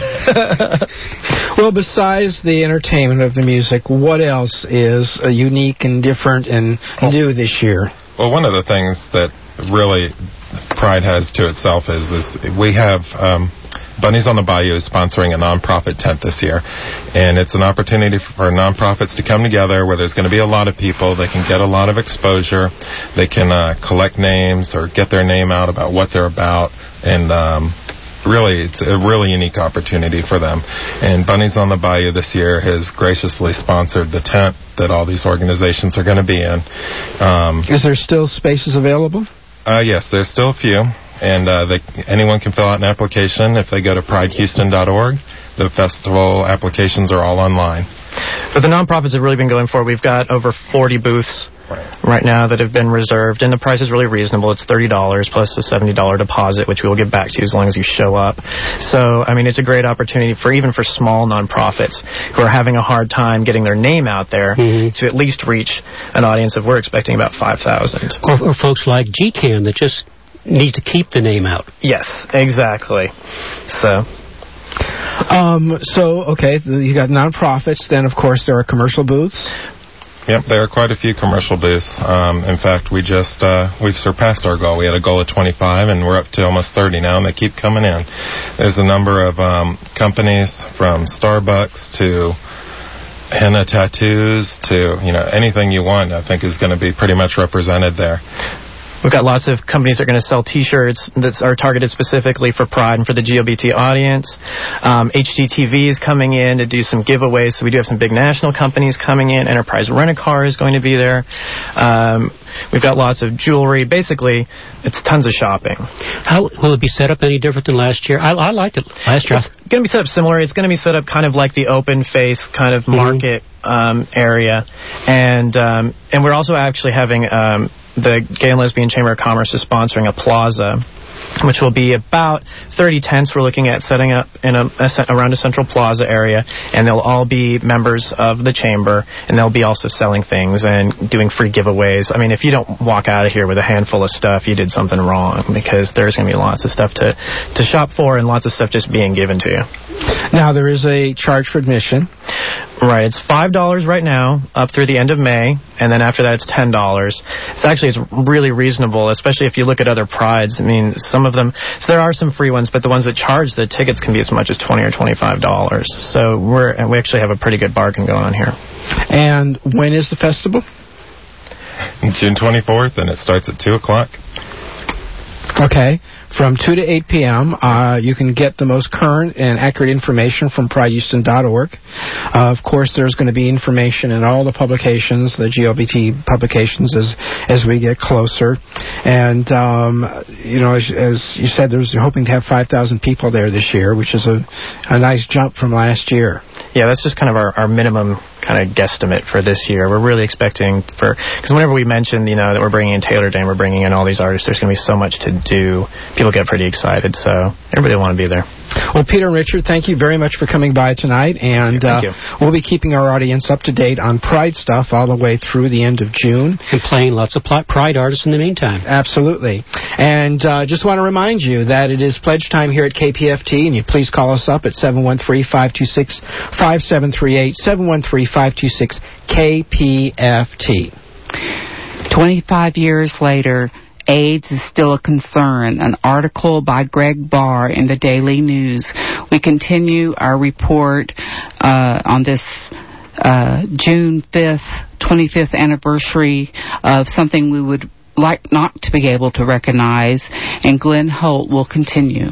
yes. Well, besides the entertainment of the music, what else is uh, unique and different and well, new this year? Well, one of the things that really Pride has to itself is, is we have... Um, Bunnies on the Bayou is sponsoring a nonprofit tent this year, and it's an opportunity for nonprofits to come together where there's going to be a lot of people. They can get a lot of exposure. They can uh, collect names or get their name out about what they're about, and um, really, it's a really unique opportunity for them. And Bunnies on the Bayou this year has graciously sponsored the tent that all these organizations are going to be in. Um, Is there still spaces available? Uh, yes, there's still a few. And uh, they, anyone can fill out an application if they go to pride houston dot org. The festival applications are all online. But the nonprofits have really been going for it. We've got over forty booths right. right now that have been reserved, and the price is really reasonable. It's thirty dollars plus a seventy dollars deposit, which we will get back to you as long as you show up. So, I mean, it's a great opportunity for even for small nonprofits who are having a hard time getting their name out there mm-hmm. to at least reach an audience of, we're expecting about five thousand. Or, or folks like G CAM that just need to keep the name out. Yes, exactly. So... Um, so, okay, you got nonprofits. Then, of course, there are commercial booths. Yep, there are quite a few commercial booths. Um, in fact, we just, uh, we've surpassed our goal. We had a goal of twenty-five, and we're up to almost thirty now, and they keep coming in. There's a number of um, companies from Starbucks to henna tattoos to, you know, anything you want, I think, is going to be pretty much represented there. We've got lots of companies that are going to sell T-shirts that are targeted specifically for Pride and for the G L B T audience. Um, H D T V is coming in to do some giveaways, so we do have some big national companies coming in. Enterprise Rent-A-Car is going to be there. Um, we've got lots of jewelry. Basically, it's tons of shopping. How will it be set up any different than last year? I, I liked it last year. It's going to be set up similar. It's going to be set up kind of like the open face kind of market mm-hmm. um, area, and um, and we're also actually having. Um, The Gay and Lesbian Chamber of Commerce is sponsoring a plaza, which will be about thirty tents we're looking at setting up in a, a, around a central plaza area, and they'll all be members of the chamber, and they'll be also selling things and doing free giveaways. I mean, if you don't walk out of here with a handful of stuff, you did something wrong, because there's going to be lots of stuff to, to shop for and lots of stuff just being given to you. Now, there is a charge for admission. Right, it's five dollars right now, up through the end of May, and then after that it's ten dollars. It's actually it's really reasonable, especially if you look at other prides. I mean, some of them, so there are some free ones, but the ones that charge the tickets can be as much as twenty or twenty-five dollars. So we're we actually have a pretty good bargain going on here. And when is the festival? June twenty-fourth, and it starts at two o'clock. Okay. From two to eight p.m., uh, you can get the most current and accurate information from pride houston dot org. Uh, of course, there's going to be information in all the publications, the G L B T publications, as as we get closer. And, um, you know, as, as you said, there's, you're hoping to have five thousand people there this year, which is a, a nice jump from last year. Yeah, that's just kind of our, our minimum kind of guesstimate for this year. We're really expecting for, because whenever we mention, you know, that we're bringing in Taylor Dayne, we're bringing in all these artists, there's going to be so much to do. People get pretty excited, so everybody will want to be there. Well, Peter and Richard, thank you very much for coming by tonight, and thank uh, you. We'll be keeping our audience up to date on Pride stuff all the way through the end of June. And playing lots of Pride artists in the meantime. Absolutely. And uh, just want to remind you that it is pledge time here at K P F T, and you please call us up at seven one three, five two six, five seven three eight, seven one three, five two six, K P F T. twenty-five years later, AIDS is still a concern. An article by Greg Barr in the Daily News. We continue our report uh, on this uh, June fifth, twenty-fifth anniversary of something we would like not to be able to recognize, and Glenn Holt will continue.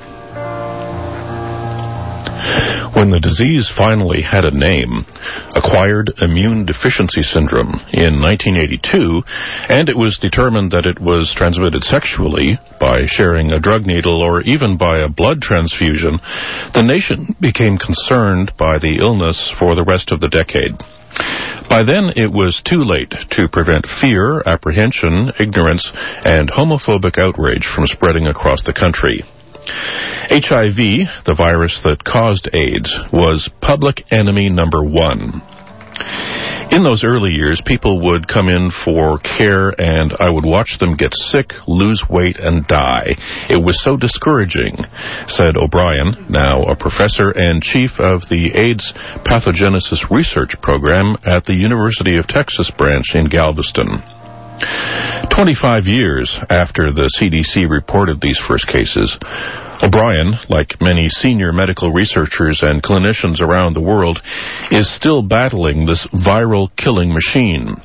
When the disease finally had a name, acquired immune deficiency syndrome in nineteen eighty-two, and it was determined that it was transmitted sexually by sharing a drug needle or even by a blood transfusion, the nation became concerned by the illness for the rest of the decade. By then, it was too late to prevent fear, apprehension, ignorance, and homophobic outrage from spreading across the country. H I V, the virus that caused AIDS, was public enemy number one. In those early years, people would come in for care, and I would watch them get sick, lose weight, and die. It was so discouraging, said O'Brien, now a professor and chief of the AIDS Pathogenesis Research Program at the University of Texas branch in Galveston. Twenty-five years after the C D C reported these first cases, O'Brien, like many senior medical researchers and clinicians around the world, is still battling this viral killing machine.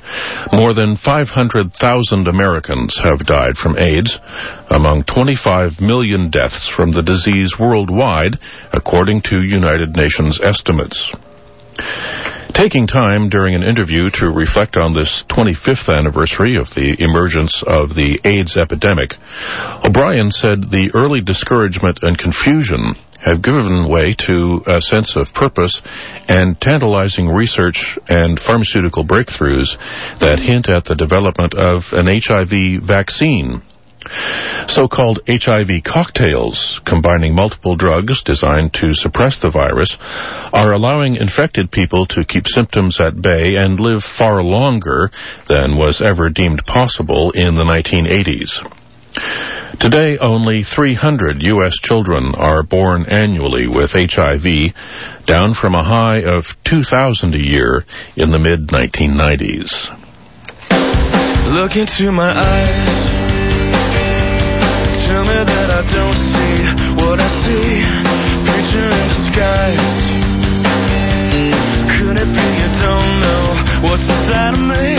More than five hundred thousand Americans have died from AIDS, among twenty-five million deaths from the disease worldwide, according to United Nations estimates. Taking time during an interview to reflect on this twenty-fifth anniversary of the emergence of the AIDS epidemic, O'Brien said the early discouragement and confusion have given way to a sense of purpose and tantalizing research and pharmaceutical breakthroughs that hint at the development of an H I V vaccine. So-called H I V cocktails, combining multiple drugs designed to suppress the virus, are allowing infected people to keep symptoms at bay and live far longer than was ever deemed possible in the nineteen eighties. Today, only three hundred U S children are born annually with H I V, down from a high of two thousand a year in the mid nineteen nineties. Look into my eyes. Tell me that I don't see what I see. Preacher in disguise. Could it be you don't know what's inside of me?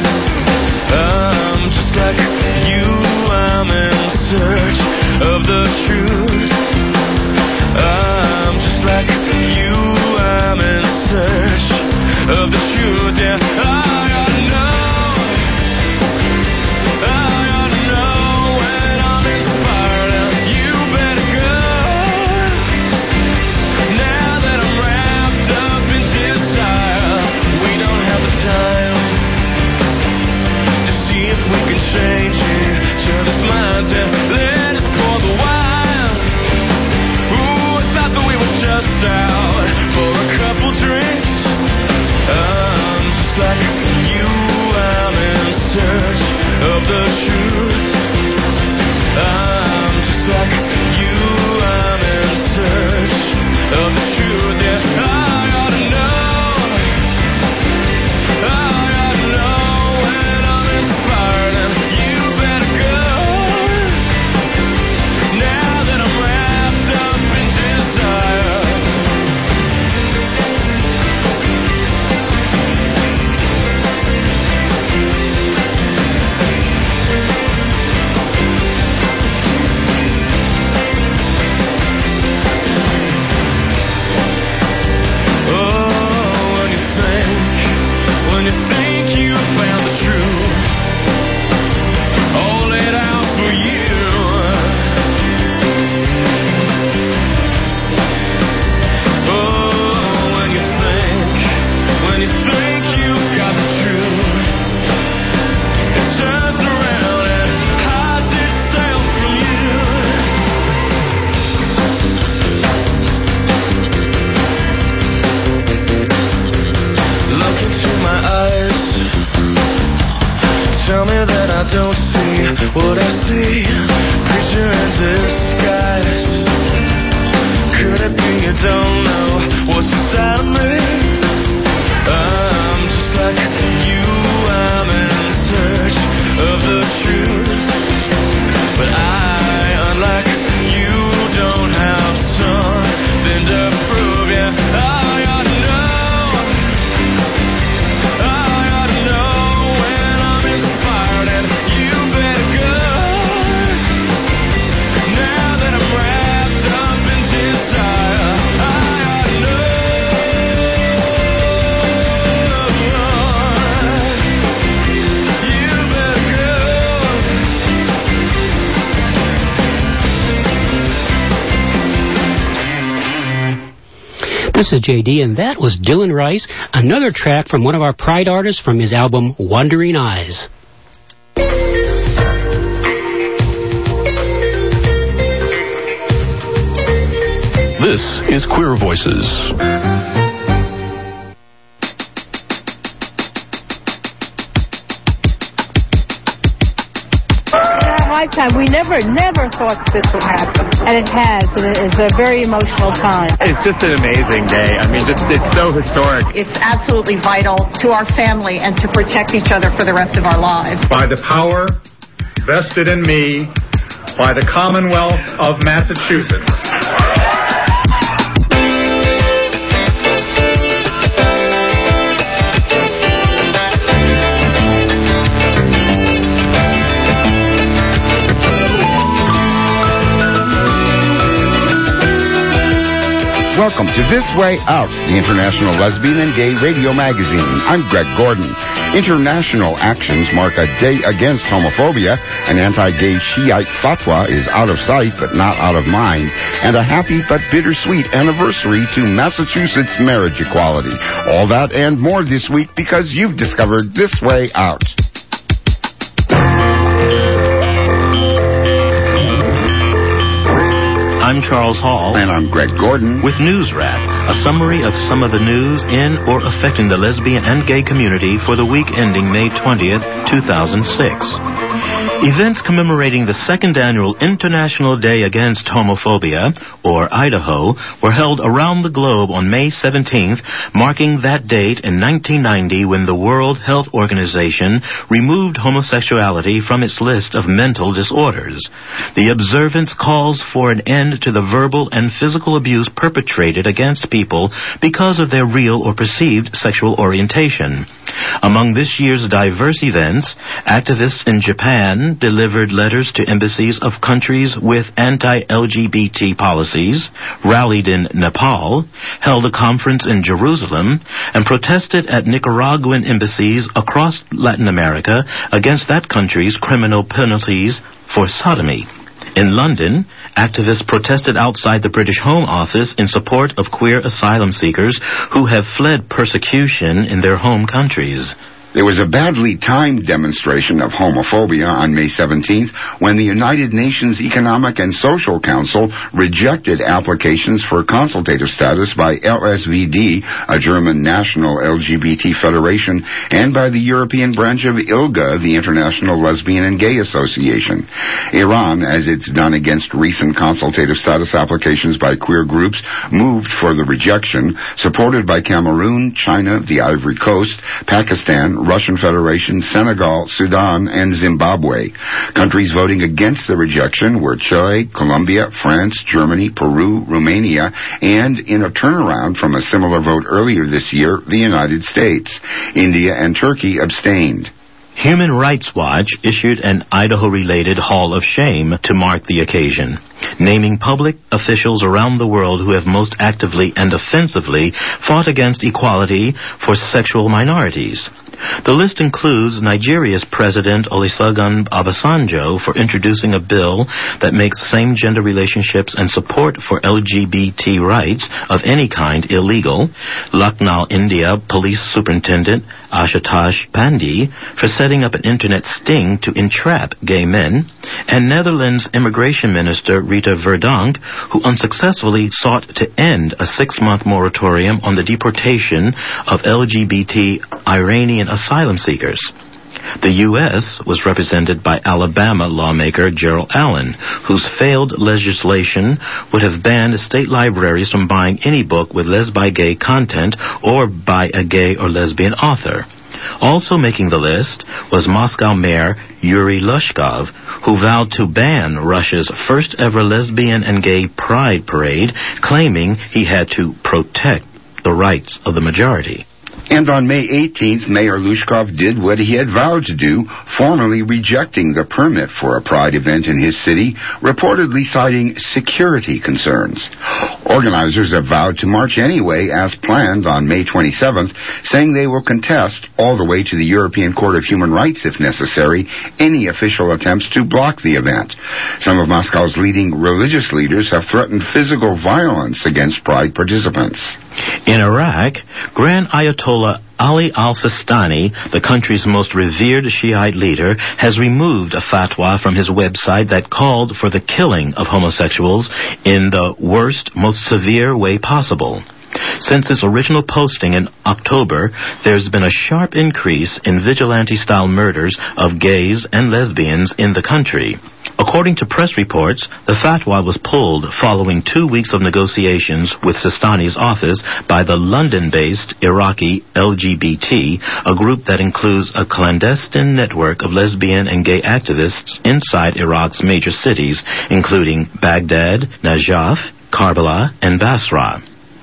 I'm just like you. I'm in search of the truth. I'm just like you. I'm in search of the truth. Yeah, I gotta know. I gotta know when I'm inspired. You better go. Now that I'm wrapped up in desire, we don't have the time to see if we can change it. This mindset, let us pour the wine. Ooh, I thought that we were just out for a couple drinks. I'm just like you, I'm in search of the truth. I'm just like you, I'm in search of the truth. Yeah, I gotta know. I gotta know when I'm inspired, and you better go. Tell me that I don't see what I see. Preacher in disguise. Could it be you don't know what's inside of me? I'm just like you. I'm in search of the truth. But I, unlike you, don't have something to prove. Yeah, I gotta know. I gotta know when I'm inspired, and you better go. Now that I'm wrapped up in desire, I gotta know. You better go. This is J D, and that was Dylan Rice, another track from one of our Pride artists from his album Wandering Eyes. This is Queer Voices. Lifetime. We never, never thought this would happen, and it has, and it's a very emotional time. It's just an amazing day. I mean, it's, it's so historic. It's absolutely vital to our family and to protect each other for the rest of our lives. By the power vested in me by the Commonwealth of Massachusetts. to This Way Out, the International Lesbian and Gay Radio Magazine. I'm Greg Gordon. International actions mark a day against homophobia. An anti-gay Shiite fatwa is out of sight but not out of mind. And a happy but bittersweet anniversary to Massachusetts marriage equality. All that and more this week because you've discovered This Way Out. I'm Charles Hall. And I'm Greg Gordon. With News Wrap, a summary of some of the news in or affecting the lesbian and gay community for the week ending May twentieth, two thousand six. Events commemorating the second annual International Day Against Homophobia, or Idaho, were held around the globe on May seventeenth, marking that date in nineteen ninety when the World Health Organization removed homosexuality from its list of mental disorders. The observance calls for an end to the verbal and physical abuse perpetrated against people because of their real or perceived sexual orientation. Among this year's diverse events, activists in Japan delivered letters to embassies of countries with anti-L G B T policies, rallied in Nepal, held a conference in Jerusalem, and protested at Nicaraguan embassies across Latin America against that country's criminal penalties for sodomy. In London, activists protested outside the British Home Office in support of queer asylum seekers who have fled persecution in their home countries. There was a badly timed demonstration of homophobia on May seventeenth when the United Nations Economic and Social Council rejected applications for consultative status by L S V D, a German national L G B T federation, and by the European branch of ILGA, the International Lesbian and Gay Association. Iran, as it's done against recent consultative status applications by queer groups, moved for the rejection, supported by Cameroon, China, the Ivory Coast, Pakistan, Russian Federation, Senegal, Sudan, and Zimbabwe. Countries voting against the rejection were Chile, Colombia, France, Germany, Peru, Romania, and in a turnaround from a similar vote earlier this year, the United States. India and Turkey abstained. Human Rights Watch issued an Idaho-related Hall of Shame to mark the occasion, naming public officials around the world who have most actively and offensively fought against equality for sexual minorities. The list includes Nigeria's President Olusegun Obasanjo for introducing a bill that makes same-gender relationships and support for L G B T rights of any kind illegal, Lucknow, India Police Superintendent Ashutosh Pandey for setting up an internet sting to entrap gay men, and Netherlands Immigration Minister Rita Verdonk, who unsuccessfully sought to end a six-month moratorium on the deportation of L G B T Iranian asylum seekers. The U S was represented by Alabama lawmaker Gerald Allen, whose failed legislation would have banned state libraries from buying any book with lesbi-gay content or by a gay or lesbian author. Also making the list was Moscow Mayor Yuri Lushkov, who vowed to ban Russia's first-ever lesbian and gay pride parade, claiming he had to protect the rights of the majority. And on May eighteenth, Mayor Lushkov did what he had vowed to do, formally rejecting the permit for a pride event in his city, reportedly citing security concerns. Organizers have vowed to march anyway as planned on May twenty-seventh, saying they will contest, all the way to the European Court of Human Rights if necessary, any official attempts to block the event. Some of Moscow's leading religious leaders have threatened physical violence against pride participants. In Iraq, Grand Ayatollah Ali al-Sistani, the country's most revered Shiite leader, has removed a fatwa from his website that called for the killing of homosexuals in the worst, most severe way possible. Since its original posting in October, there's been a sharp increase in vigilante-style murders of gays and lesbians in the country. According to press reports, the fatwa was pulled following two weeks of negotiations with Sistani's office by the London-based Iraqi L G B T, a group that includes a clandestine network of lesbian and gay activists inside Iraq's major cities, including Baghdad, Najaf, Karbala, and Basra.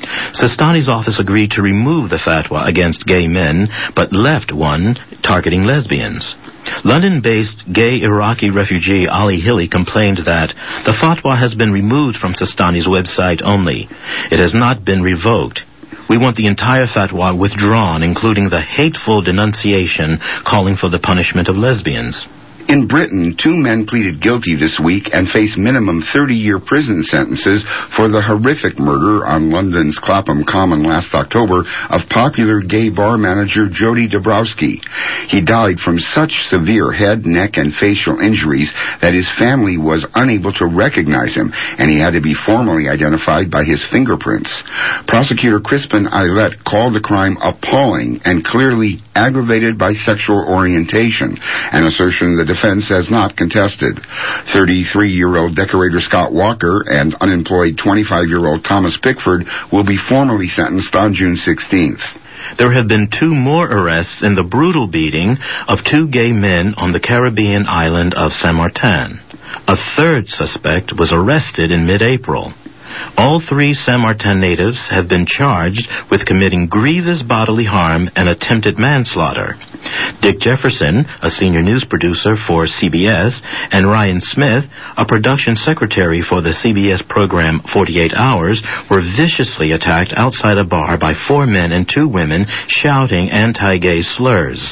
Sistani's office agreed to remove the fatwa against gay men, but left one targeting lesbians. London-based gay Iraqi refugee Ali Hilly complained that the fatwa has been removed from Sistani's website only. It has not been revoked. We want the entire fatwa withdrawn, including the hateful denunciation calling for the punishment of lesbians. In Britain, two men pleaded guilty this week and face minimum thirty-year prison sentences for the horrific murder on London's Clapham Common last October of popular gay bar manager Jody Dabrowski. He died from such severe head, neck, and facial injuries that his family was unable to recognize him, and he had to be formally identified by his fingerprints. Prosecutor Crispin Aylett called the crime appalling and clearly aggravated by sexual orientation, an assertion the defense has not contested. thirty-three-year-old decorator Scott Walker and unemployed twenty-five-year-old Thomas Pickford will be formally sentenced on June sixteenth. There have been two more arrests in the brutal beating of two gay men on the Caribbean island of Saint Martin. A third suspect was arrested in mid-April. All three Saint Martin natives have been charged with committing grievous bodily harm and attempted manslaughter. Dick Jefferson, a senior news producer for C B S, and Ryan Smith, a production secretary for the C B S program forty-eight hours, were viciously attacked outside a bar by four men and two women shouting anti-gay slurs.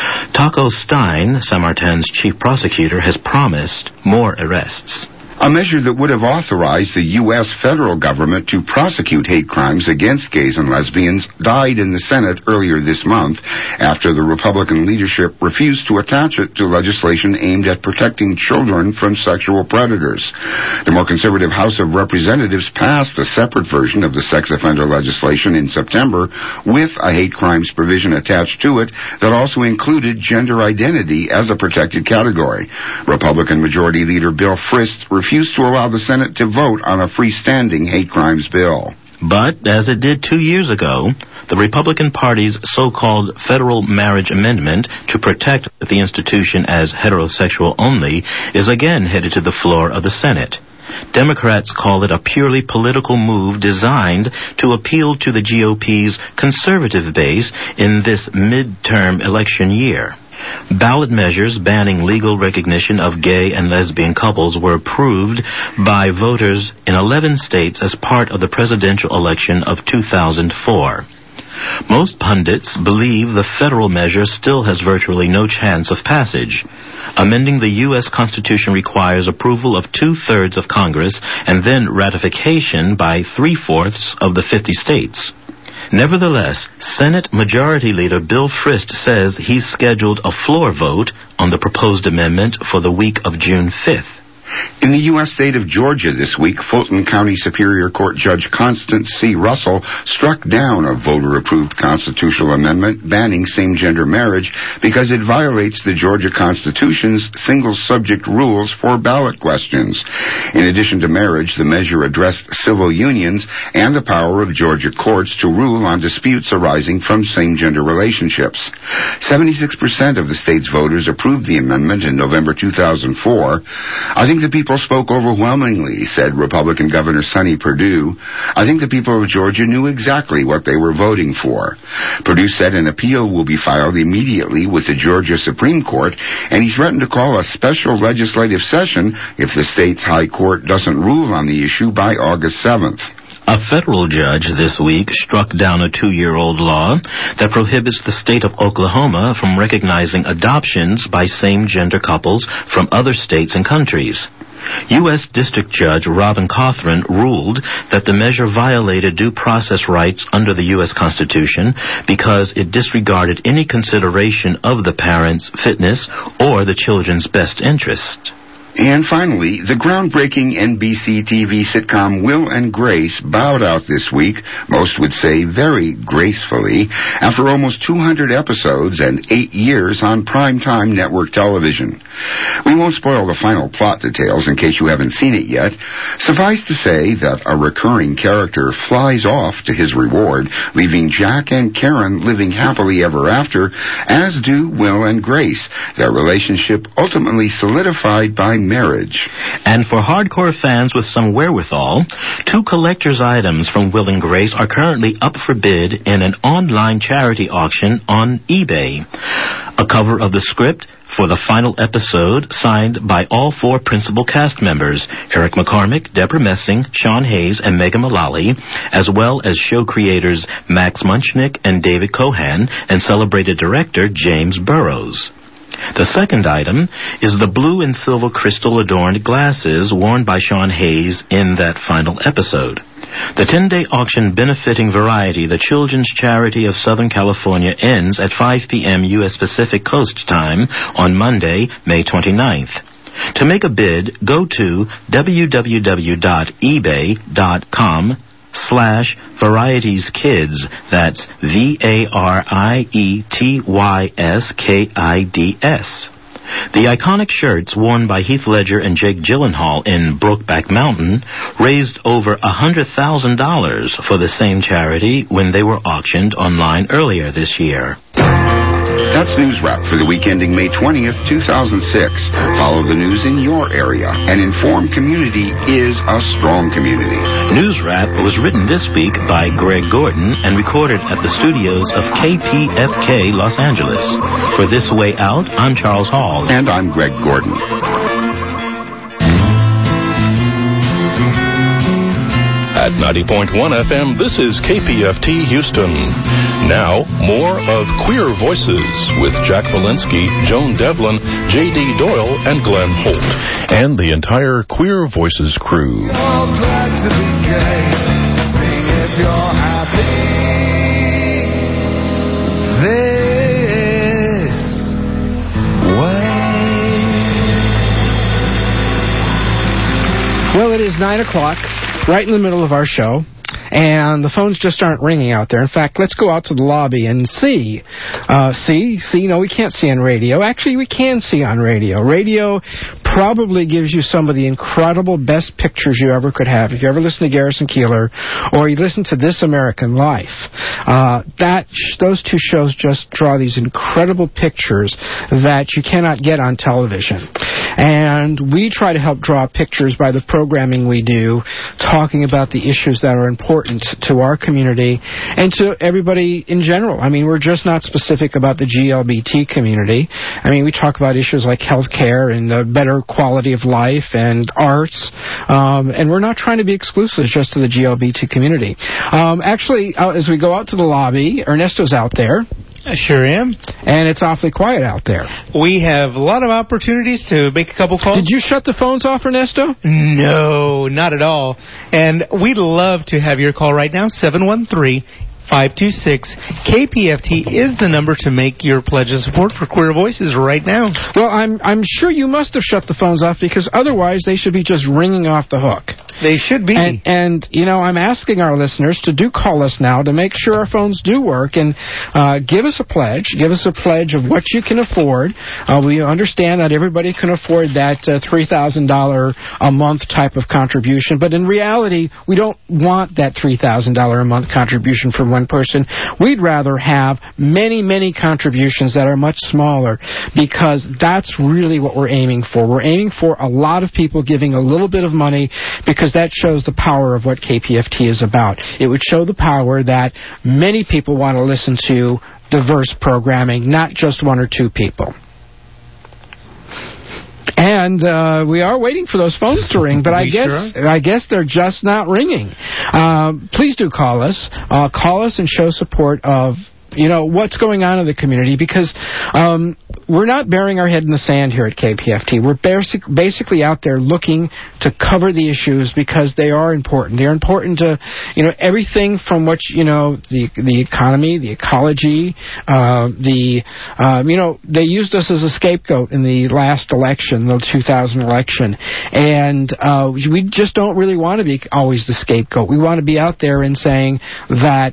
Taco Stein, Saint Martin's chief prosecutor, has promised more arrests. A measure that would have authorized the U S federal government to prosecute hate crimes against gays and lesbians died in the Senate earlier this month after the Republican leadership refused to attach it to legislation aimed at protecting children from sexual predators. The more conservative House of Representatives passed a separate version of the sex offender legislation in September with a hate crimes provision attached to it that also included gender identity as a protected category. Republican Majority Leader Bill Frist refused refused to allow the Senate to vote on a freestanding hate crimes bill. But, as it did two years ago, the Republican Party's so-called federal marriage amendment to protect the institution as heterosexual only is again headed to the floor of the Senate. Democrats call it a purely political move designed to appeal to the G O P's conservative base in this midterm election year. Ballot measures banning legal recognition of gay and lesbian couples were approved by voters in eleven states as part of the presidential election of two thousand four. Most pundits believe the federal measure still has virtually no chance of passage. Amending the U S Constitution requires approval of two-thirds of Congress and then ratification by three-fourths of the fifty states. Nevertheless, Senate Majority Leader Bill Frist says he's scheduled a floor vote on the proposed amendment for the week of June fifth. In the U S state of Georgia this week, Fulton County Superior Court Judge Constance C. Russell struck down a voter-approved constitutional amendment banning same-gender marriage because it violates the Georgia Constitution's single-subject rules for ballot questions. In addition to marriage, the measure addressed civil unions and the power of Georgia courts to rule on disputes arising from same-gender relationships. seventy-six percent of the state's voters approved the amendment in November two thousand four. I think the people spoke overwhelmingly, said Republican Governor Sonny Perdue. I think the people of Georgia knew exactly what they were voting for. Perdue said an appeal will be filed immediately with the Georgia Supreme Court, and he threatened to call a special legislative session if the state's high court doesn't rule on the issue by August seventh. A federal judge this week struck down a two-year-old law that prohibits the state of Oklahoma from recognizing adoptions by same-gender couples from other states and countries. U S District Judge Robin Cothran ruled that the measure violated due process rights under the U S Constitution because it disregarded any consideration of the parent's fitness or the children's best interest. And finally, the groundbreaking N B C T V sitcom Will and Grace bowed out this week, most would say very gracefully, after almost two hundred episodes and eight years on primetime network television. We won't spoil the final plot details in case you haven't seen it yet. Suffice to say that a recurring character flies off to his reward, leaving Jack and Karen living happily ever after, as do Will and Grace, their relationship ultimately solidified by marriage. And for hardcore fans with some wherewithal, two collector's items from Will and Grace are currently up for bid in an online charity auction on eBay. A cover of the script for the final episode, signed by all four principal cast members, Eric McCormick, Deborah Messing, Sean Hayes, and Megan Mullally, as well as show creators Max Munchnick and David Cohan, and celebrated director James Burrows. The second item is the blue and silver crystal-adorned glasses worn by Sean Hayes in that final episode. The ten-day auction benefiting Variety, the children's charity of Southern California, ends at five p.m. U S Pacific Coast time on Monday, May twenty-ninth. To make a bid, go to www.ebay.com slash Varieties Kids. That's V A R I E T Y S K I D S. The iconic shirts worn by Heath Ledger and Jake Gyllenhaal in Brokeback Mountain raised over one hundred thousand dollars for the same charity when they were auctioned online earlier this year. That's News Wrap for the week ending May twentieth, two thousand six. Follow the news in your area. An informed community is a strong community. News Wrap was written this week by Greg Gordon and recorded at the studios of K P F K Los Angeles. For This Way Out, I'm Charles Hall. And I'm Greg Gordon. At ninety point one F M, this is K P F T Houston. Now, more of Queer Voices with Jack Valensky, Joan Devlin, J D Doyle, and Glenn Holt, and the entire Queer Voices crew. You're glad to be gay, to sing if you're happy. This way. Well, it is nine o'clock. Right in the middle of our show, and the phones just aren't ringing out there. In fact, let's go out to the lobby and see. Uh, see? See? No, we can't see on radio. Actually, we can see on radio. Radio probably gives you some of the incredible best pictures you ever could have. If you ever listen to Garrison Keillor or you listen to This American Life, uh, that sh- those two shows just draw these incredible pictures that you cannot get on television. And we try to help draw pictures by the programming we do, talking about the issues that are important to our community and to everybody in general. I mean, we're just not specific about the G L B T community. I mean, we talk about issues like health care and uh, better quality of life and arts, um, and we're not trying to be exclusive just to the G L B T community. Um, actually, uh, as we go out to the lobby, Ernesto's out there. I sure am. And it's awfully quiet out there. We have a lot of opportunities to make a couple calls. Did you shut the phones off, Ernesto? No, not at all. And we'd love to have your call right now, seven one three, five two six. K P F T is the number to make your pledge of support for Queer Voices right now. Well, I'm I'm sure you must have shut the phones off because otherwise they should be just ringing off the hook. They should be. And, and, you know, I'm asking our listeners to do call us now to make sure our phones do work and uh, give us a pledge. Give us a pledge of what you can afford. Uh, we understand that everybody can afford that uh, three thousand dollars a month type of contribution, but in reality, we don't want that three thousand dollars a month contribution from one person. We'd rather have many, many contributions that are much smaller because that's really what we're aiming for. We're aiming for a lot of people giving a little bit of money because that shows the power of what K P F T is about. It would show the power that many people want to listen to diverse programming, not just one or two people. And uh, we are waiting for those phones to ring, but I guess sure? I guess they're just not ringing. Um, please do call us. Uh, call us and show support of, you know, what's going on in the community because um, we're not burying our head in the sand here at K P F T. We're basic, basically out there looking to cover the issues because they are important. They're important to, you know, everything from which, you know, the the economy, the ecology, uh, the, um, you know, they used us as a scapegoat in the last election, the two thousand election. And uh, we just don't really want to be always the scapegoat. We want to be out there and saying that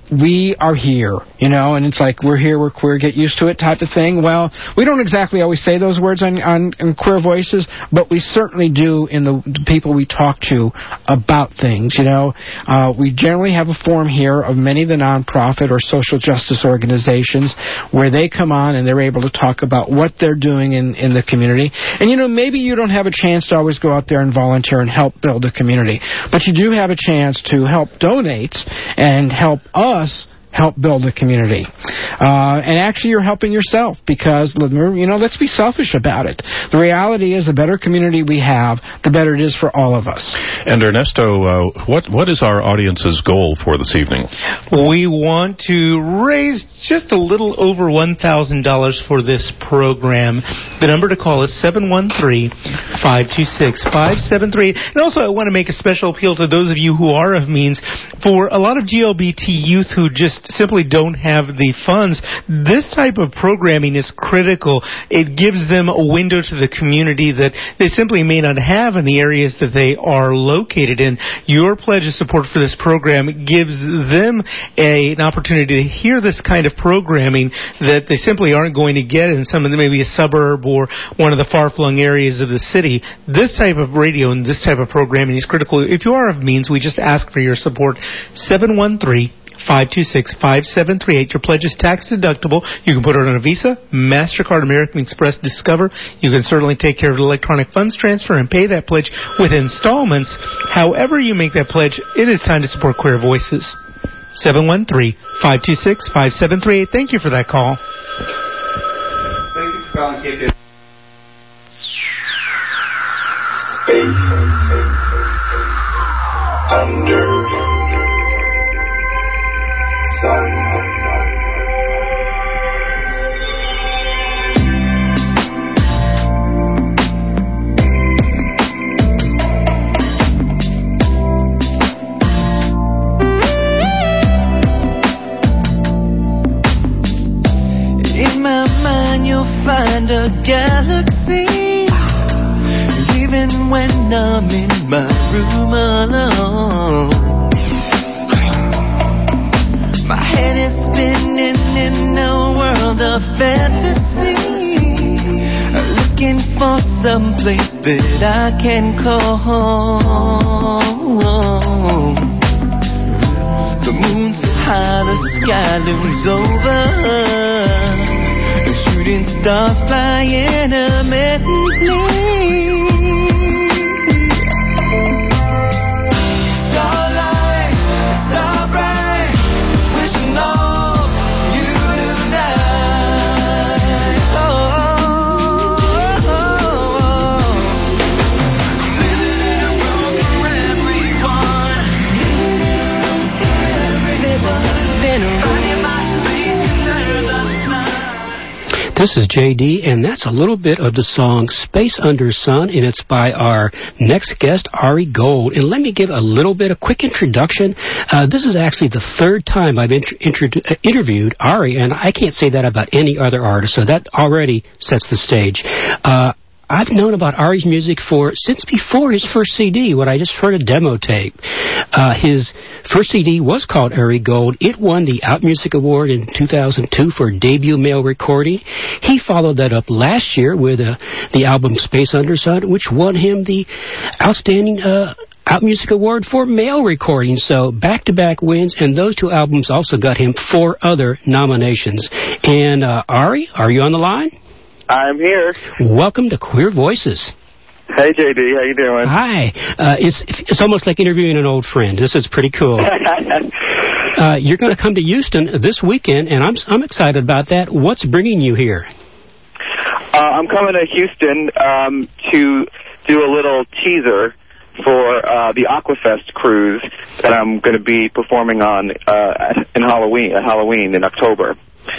we are here, you know, and it's like, we're here, we're queer, get used to it type of thing. Well, we don't exactly always say those words on, on, on Queer Voices, but we certainly do in the, the people we talk to about things, you know. Uh, we generally have a forum here of many of the nonprofit or social justice organizations where they come on and they're able to talk about what they're doing in, in the community. And, you know, maybe you don't have a chance to always go out there and volunteer and help build a community, but you do have a chance to help donate and help us help build a community. Uh, and actually, you're helping yourself because, you know, let's be selfish about it. The reality is the better community we have, the better it is for all of us. And Ernesto, uh, what what is our audience's goal for this evening? We want to raise just a little over one thousand dollars for this program. The number to call is seven one three, five two six, five seven three eight. And also, I want to make a special appeal to those of you who are of means. For a lot of G L B T youth who just simply don't have the funds, this type of programming is critical. It gives them a window to the community that they simply may not have in the areas that they are located in. Your pledge of support for this program gives them a, an opportunity to hear this kind of programming that they simply aren't going to get in some of the, maybe a suburb or one of the far-flung areas of the city. This type of radio and this type of programming is critical. If you are of means, we just ask for your support. seven one three, five two six, five seven three eight. Your pledge is tax deductible. You can put it on a Visa, MasterCard, American Express, Discover. You can certainly take care of the electronic funds transfer and pay that pledge with installments. However you make that pledge, it is time to support Queer Voices. seven one three, five two six, five seven three eight. Thank you for that call. Thank you for calling K P F T. Under in my mind you'll find a galaxy, even when I'm in my room alone. My head is spinning in a world of fantasy, looking for some place that I can call home. The moon's high, the sky looms over, shooting stars flying immensely. This is J D, and that's a little bit of the song Space Under Sun, and it's by our next guest, Ari Gold. And let me give a little bit, a quick introduction. Uh, this is actually the third time I've inter- inter- uh, interviewed Ari, and I can't say that about any other artist, so that already sets the stage. Uh, I've known about Ari's music for since before his first C D, when I just heard a demo tape. Uh, his first C D was called Ari Gold. It won the Out Music Award in two thousand two for debut male recording. He followed that up last year with uh, the album Space Under Sun, which won him the Outstanding uh, Out Music Award for male recording. So back-to-back wins, and those two albums also got him four other nominations. And uh, Ari, are you on the line? I'm here. Welcome to Queer Voices. Hey, J D. How you doing? Hi. Uh, it's it's almost like interviewing an old friend. This is pretty cool. uh, you're going to come to Houston this weekend, and I'm I'm excited about that. What's bringing you here? Uh, I'm coming to Houston um, to do a little teaser for uh, the Aquafest cruise that I'm going to be performing on uh, in Halloween, at Halloween in October.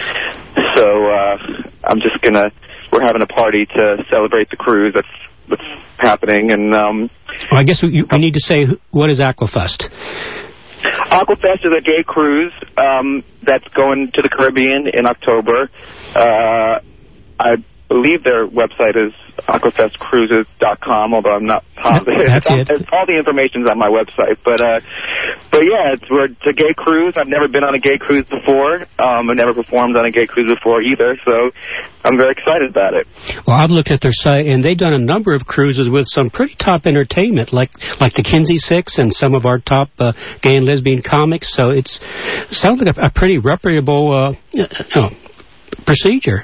So uh, I'm just going to, we're having a party to celebrate the cruise that's, that's happening. And um, well, I guess we, we need to say, what is Aquafest? Aquafest is a gay cruise um, that's going to the Caribbean in October. Uh, I believe their website is aquafest cruises dot com, although I'm not positive. That's it. All the information's on my website. But uh, but yeah, it's, we're, it's a gay cruise. I've never been on a gay cruise before. Um, I've never performed on a gay cruise before either, so I'm very excited about it. Well, I've looked at their site, and they've done a number of cruises with some pretty top entertainment, like like the Kinsey Six and some of our top uh, gay and lesbian comics. So it's sounds like a, a pretty reputable uh, you know, procedure.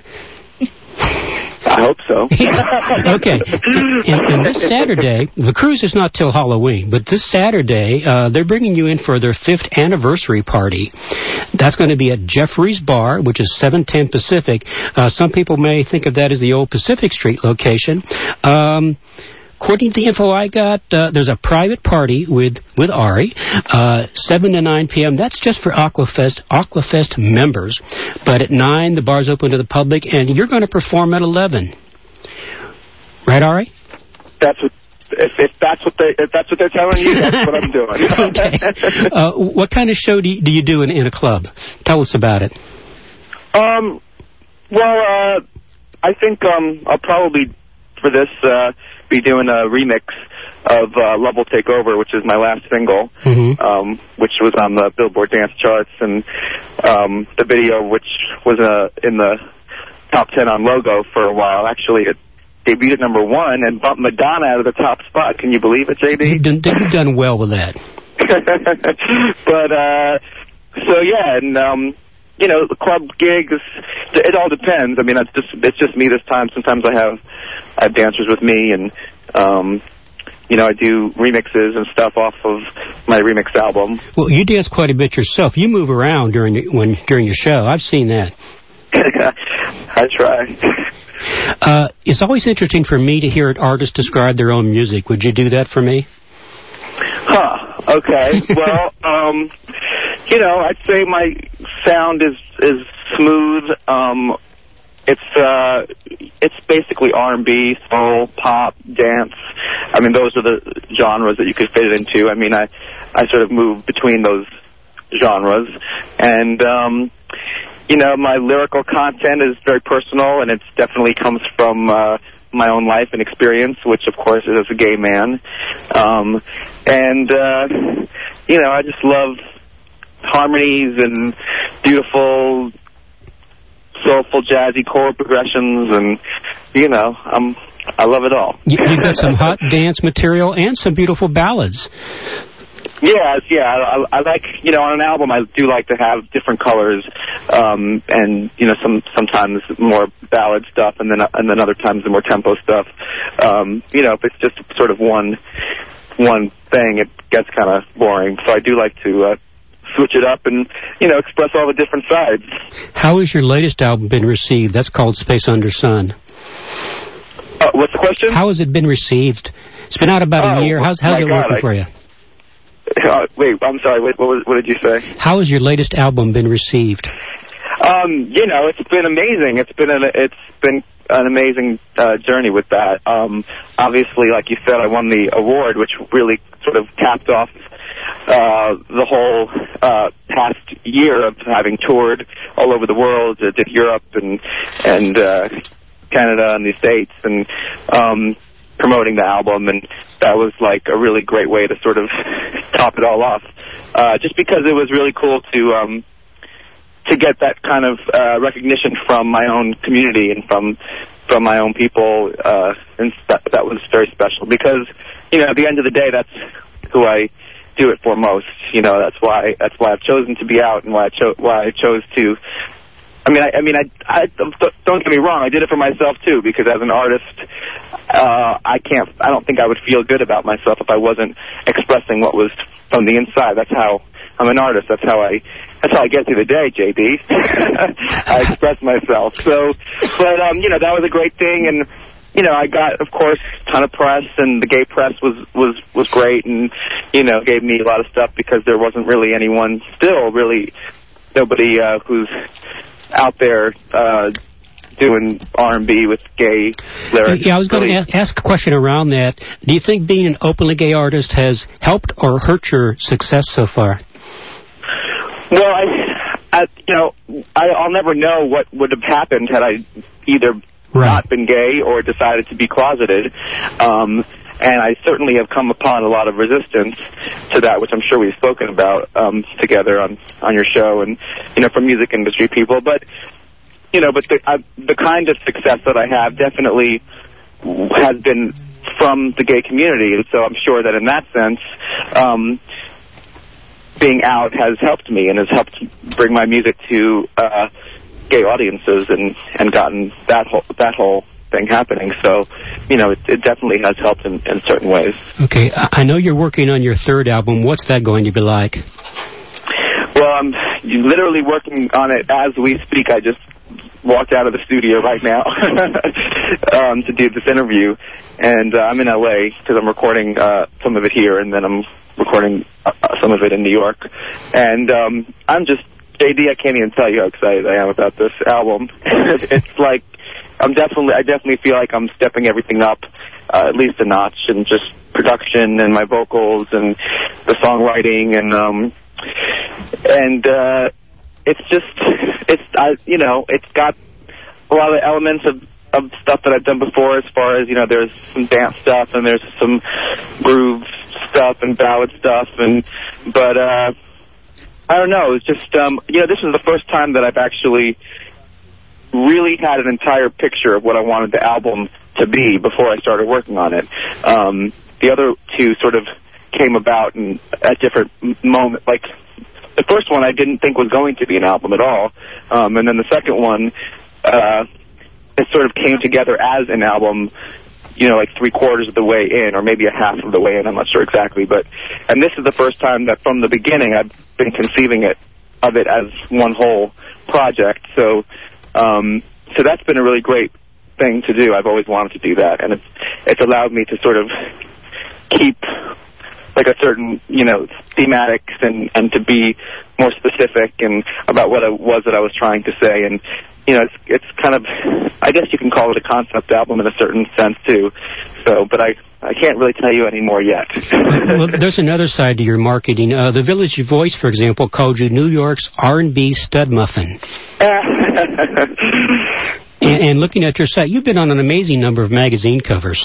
I hope so. Okay. And, and this Saturday, the cruise is not till Halloween, but this Saturday, uh, they're bringing you in for their fifth anniversary party. That's going to be at Jeffrey's Bar, which is seven ten Pacific. Uh, some people may think of that as the old Pacific Street location. Um... According to the info I got, uh, there's a private party with, with Ari, uh, seven to nine p.m. That's just for Aquafest, Aquafest members. But at nine, the bar's open to the public, and you're going to perform at eleven. Right, Ari? That's what... If, if that's what they if that's what they're telling you, that's what I'm doing. Okay. Uh, what kind of show do you, do, you do in, in a club? Tell us about it. Um. Well, uh, I think um, I'll probably, for this... Uh, be doing a remix of uh, Love Will Take Over, which is my last single, mm-hmm. um, which was on the Billboard Dance Charts, and um, the video, which was uh, in the top ten on Logo for a while. Actually, it debuted at number one and bumped Madonna out of the top spot. Can you believe it, J D? You've done, you've done well with that. But, uh, so yeah, and... Um, You know, the club gigs, it all depends. I mean, it's just it's just me this time. Sometimes I have I have dancers with me, and, um, you know, I do remixes and stuff off of my remix album. Well, you dance quite a bit yourself. You move around during the, when during your show. I've seen that. I try. Uh, it's always interesting for me to hear an artist describe their own music. Would you do that for me? Huh. Okay. Well, um, you know, I'd say my sound is is smooth. Um, it's uh, it's basically R and B, soul, pop, dance. I mean, those are the genres that you could fit it into. I mean, I I sort of move between those genres, and um, you know, my lyrical content is very personal, and it definitely comes from uh, my own life and experience, which, of course, is as a gay man. Um, and, uh, you know, I just love harmonies and beautiful, soulful, jazzy chord progressions, and, you know, I'm, I love it all. You've got some hot dance material and some beautiful ballads. Yeah, yeah, I, I like, you know, on an album I do like to have different colors, um, and, you know, some sometimes more ballad stuff, and then and then other times the more tempo stuff. Um, you know, if it's just sort of one one thing, it gets kind of boring. So I do like to uh, switch it up and, you know, express all the different sides. How has your latest album been received? That's called Space Under Sun. Uh, what's the question? How has it been received? It's been out about oh, a year. How's, how's it God, working I, for you? Uh, wait, I'm sorry. Wait, what, was, what did you say? How has your latest album been received? Um, you know, it's been amazing. It's been an, it's been an amazing uh, journey with that. Um, obviously, like you said, I won the award, which really sort of capped off uh, the whole uh, past year of having toured all over the world. I did Europe and and uh, Canada and the States, and um, promoting the album, and that was like a really great way to sort of top it all off. Uh, just because it was really cool to um, to get that kind of uh, recognition from my own community and from from my own people, uh, and that, that was very special. Because, you know, at the end of the day, that's who I do it for most. You know, that's why that's why I've chosen to be out, and why I chose why I chose to. I mean, I, I mean, I, I don't get me wrong. I did it for myself too, because as an artist, uh, I can't. I don't think I would feel good about myself if I wasn't expressing what was from the inside. That's how I'm an artist. That's how I. That's how I get through the day, J D. I express myself. So, but um, you know, that was a great thing, and you know, I got, of course, a ton of press, and the gay press was was was great, and you know, gave me a lot of stuff because there wasn't really anyone, still really nobody uh, who's out there uh, doing R and B with gay lyrics. Yeah, I was going really. to ask a question around that. Do you think being an openly gay artist has helped or hurt your success so far? Well, I, I you know, I, I'll never know what would have happened had I either right. not been gay or decided to be closeted. Um, and I certainly have come upon a lot of resistance to that, which I'm sure we've spoken about um, together on on your show, and you know, from music industry people. But you know, but the I, the kind of success that I have definitely has been from the gay community, and so I'm sure that in that sense, um, being out has helped me and has helped bring my music to uh, gay audiences and and gotten that whole that whole thing happening. So, you know, it, it definitely has helped in, in certain ways. Okay, I know you're working on your third album. What's that going to be like? Well, I'm literally working on it as we speak. I just walked out of the studio right now um, to do this interview, and uh, I'm in L A because I'm recording uh, some of it here, and then I'm recording uh, some of it in New York. And um, I'm just, J D, I can't even tell you how excited I am about this album. It's like, I'm definitely, I definitely feel like I'm stepping everything up, uh, at least a notch, and just production and my vocals and the songwriting, and um, and uh, it's just, it's, I, you know, it's got a lot of elements of, of stuff that I've done before, as far as, you know, there's some dance stuff and there's some groove stuff and ballad stuff, and but uh, I don't know, it's just, um, you know, this is the first time that I've actually really had an entire picture of what I wanted the album to be before I started working on it. Um, the other two sort of came about in, at different moments. Like, the first one I didn't think was going to be an album at all, um, and then the second one, uh, it sort of came together as an album, you know, like three quarters of the way in, or maybe a half of the way in, I'm not sure exactly. But, and this is the first time that from the beginning I've been conceiving it, of it as one whole project. So, Um, so that's been a really great thing to do. I've always wanted to do that, and it's it's allowed me to sort of keep like a certain, you know, thematics and, and to be more specific and about what it was that I was trying to say. And, you know, it's it's kind of, I guess you can call it a concept album in a certain sense too. So, but I, I can't really tell you any more yet. Well, there's another side to your marketing. Uh, the Village Voice, for example, called you New York's R and B stud muffin. and, and looking at your site, you've been on an amazing number of magazine covers.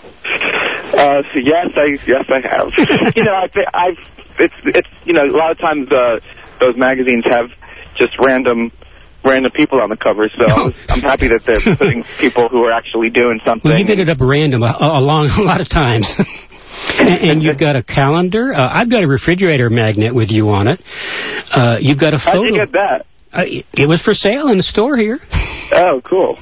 Uh, so yes, I yes I have. you know, I, I've it's it's you know, a lot of times uh, those magazines have just random. random people on the cover, so I was, I'm happy that they're putting people who are actually doing something. Well, you did it up random a, a, long, a lot of times. and, and you've got a calendar. Uh, I've got a refrigerator magnet with you on it. Uh, you've got a photo. How'd you get that? Uh, it was for sale in the store here. Oh, cool.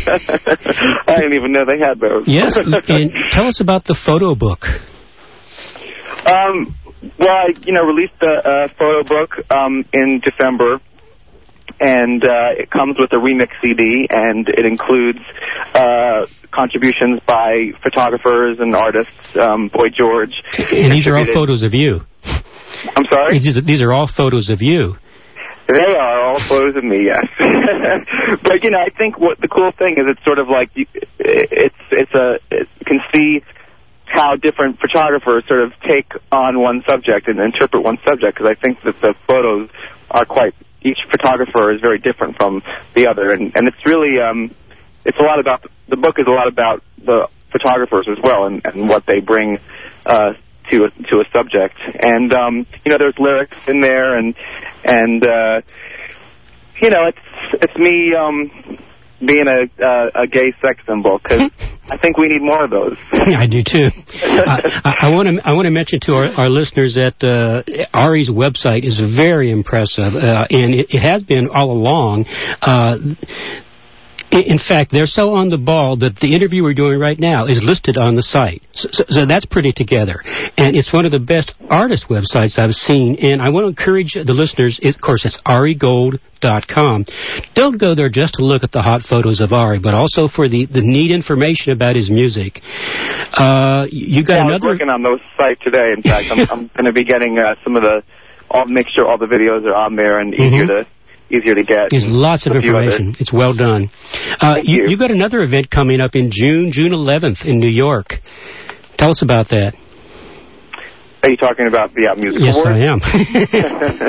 I didn't even know they had those. Yes, and tell us about the photo book. Um, well, I, you know, released the uh, photo book um, in December. And uh, it comes with a remix C D, and it includes uh, contributions by photographers and artists, um, Boy George. And these are all photos of you. I'm sorry? These are, these are all photos of you. They are all photos of me, yes. But, you know, I think what the cool thing is it's sort of like, you, it's, it's a, it, you can see how different photographers sort of take on one subject and interpret one subject, because I think that the photos are quite, each photographer is very different from the other, and, and it's really, um, it's a lot about, the book is a lot about the photographers as well, and, and what they bring uh, to a, to a subject. And, um, you know, there's lyrics in there, and, and uh, you know, it's, it's me um, being a, uh, a gay sex symbol, because I think we need more of those. I do too. I want to I want to mention to our, our listeners that uh, Ari's website is very impressive, uh, and it, it has been all along. Uh, In fact, they're so on the ball that the interview we're doing right now is listed on the site. So, so, so that's pretty together. And it's one of the best artist websites I've seen. And I want to encourage the listeners, of course, it's Ari Gold dot com. Don't go there just to look at the hot photos of Ari, but also for the, the neat information about his music. Uh, you got yeah, another... I was working on those site today. In fact, I'm, I'm going to be getting uh, some of the... I'll make sure all the videos are on there and easier mm-hmm. to... easier to get. There's lots of information. It's well done. Uh, you, you. you got another event coming up in June, June eleventh in New York. Tell us about that. Are you talking about the Out Music yes, Awards? Yes,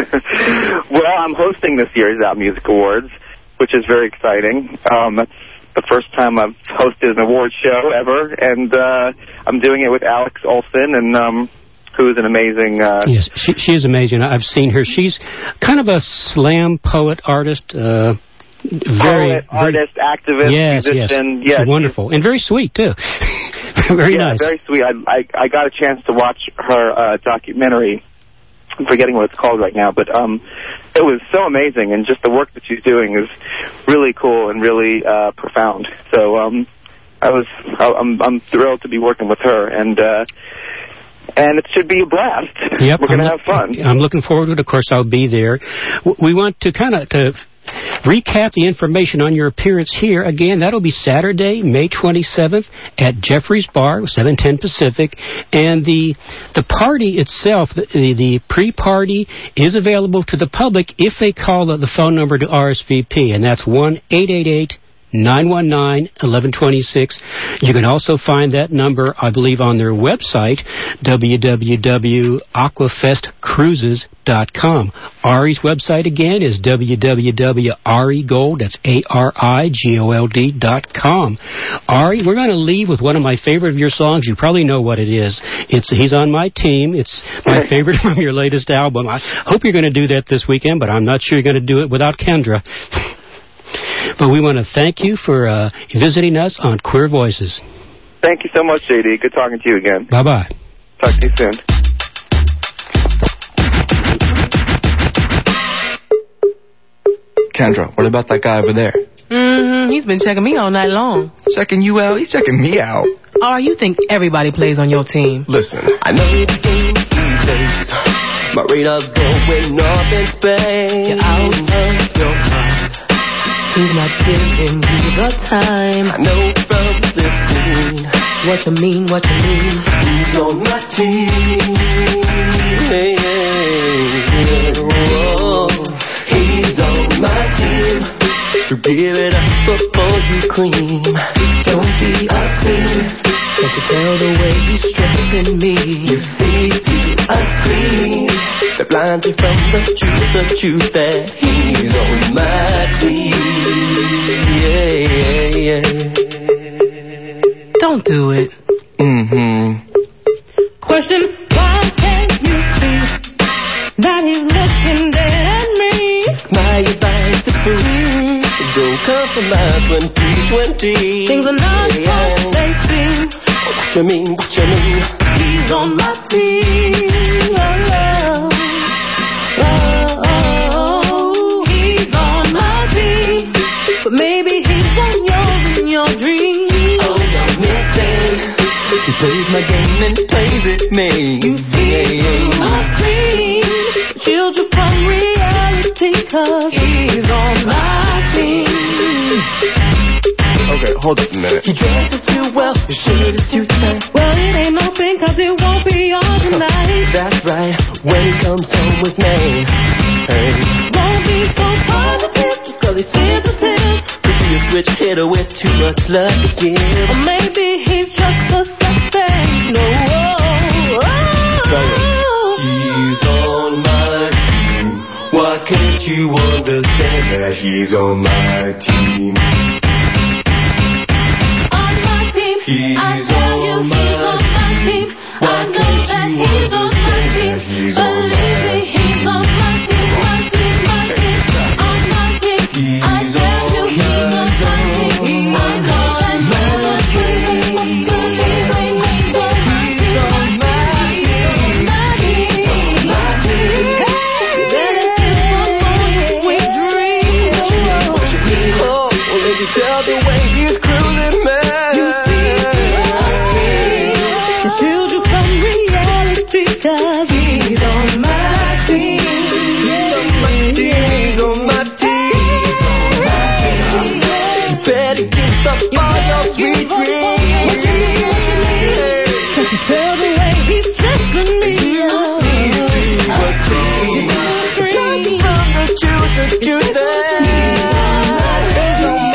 I am. Well, I'm hosting this year's Out Music Awards, which is very exciting. Um, that's the first time I've hosted an award show ever, and uh, I'm doing it with Alex Olson, and um, who is an amazing... Uh, yes, she, she is amazing. I've seen her. She's kind of a slam poet, artist, uh, very... Poet, artist, very, activist, yes, musician. Yes, yes, wonderful. And very sweet, too. very yeah, nice. very sweet. I, I, I got a chance to watch her uh, documentary. I'm forgetting what it's called right now, but um, it was so amazing, and just the work that she's doing is really cool and really uh, profound. So um, I was, I'm, I'm thrilled to be working with her, and uh, and it should be a blast. Yep, we're going to I'm have fun. I'm looking forward to it. Of course, I'll be there. We want to kind of to recap the information on your appearance here. Again, that'll be Saturday, May twenty-seventh at Jeffrey's Bar, seven ten Pacific. And the the party itself, the, the pre-party, is available to the public if they call the, the phone number to R S V P, and that's one eight eight eight nine one nine one one two six. You can also find that number, I believe, on their website, w w w dot aquafest cruises dot com. Ari's website, again, is w w w dot arigold, that's A R I G O L D dot com. Ari, we're going to leave with one of my favorite of your songs. You probably know what it is. It's He's on My Team. It's my favorite from your latest album. I hope you're going to do that this weekend, but I'm not sure you're going to do it without Kendra. But we want to thank you for uh, visiting us on Queer Voices. Thank you so much, J D. Good talking to you again. Bye-bye. Talk to you soon. Kendra, what about that guy over there? Mm-hmm. He's been checking me all night long. Checking you out? He's checking me out. Oh, you think everybody plays on your team? Listen, I know the game you face. My radar's going off in space. You're out of your mind. He's not giving you the time. I know from this scene what you mean, what you mean. He's on my team. Hey, hey, oh, he's on my team. So give it up before you cream. Don't be obscene. Can't you tell the way he's stressing me? You see through a screen that blinds you from the truth, the truth that he's on my team. Yeah, yeah, yeah. Don't do it. Mm-hmm. Question, why can't you see that he's looking dead at me? My advice is free. Don't compromise when three twenty. Things are not yeah. what they seem. What you mean, what you mean? He's on my team. Oh, oh, oh, he's on my team. But maybe he's on yours in your dreams. Oh, you're missing. He plays my game and plays it me. You see yeah, yeah. my screen. Shield you from reality, cause he's on my team. Okay, hold up a minute. He dresses too well, his shirt is too tight. Well, it ain't nothing, cause it won't be on tonight. That's right, when he comes home with me. Hey. Won't be so positive, just cause he's sensitive. Could be a switch hitter with too much love to give. Or maybe he's just a suspect. No, oh, oh. He's on my team. Why can't you understand that he's on my team? He's I tell you, he's on my team. I know that he's on my team. Believe me, he's on my team, my team, my team. On my team. I tell you, he's on my team. I know that he's on my team. Believe me, he's on my team, my team, my team, my team. Better give someone a sweet dream. Oh, well, if you tell the way he's cruising, man. Cause he's on my team. He's on my team. He's on my team. You better give up all your sweet dreams. Can't you tell the way he's stressing me? You see what's true. Talking from the truth, the truth that he's on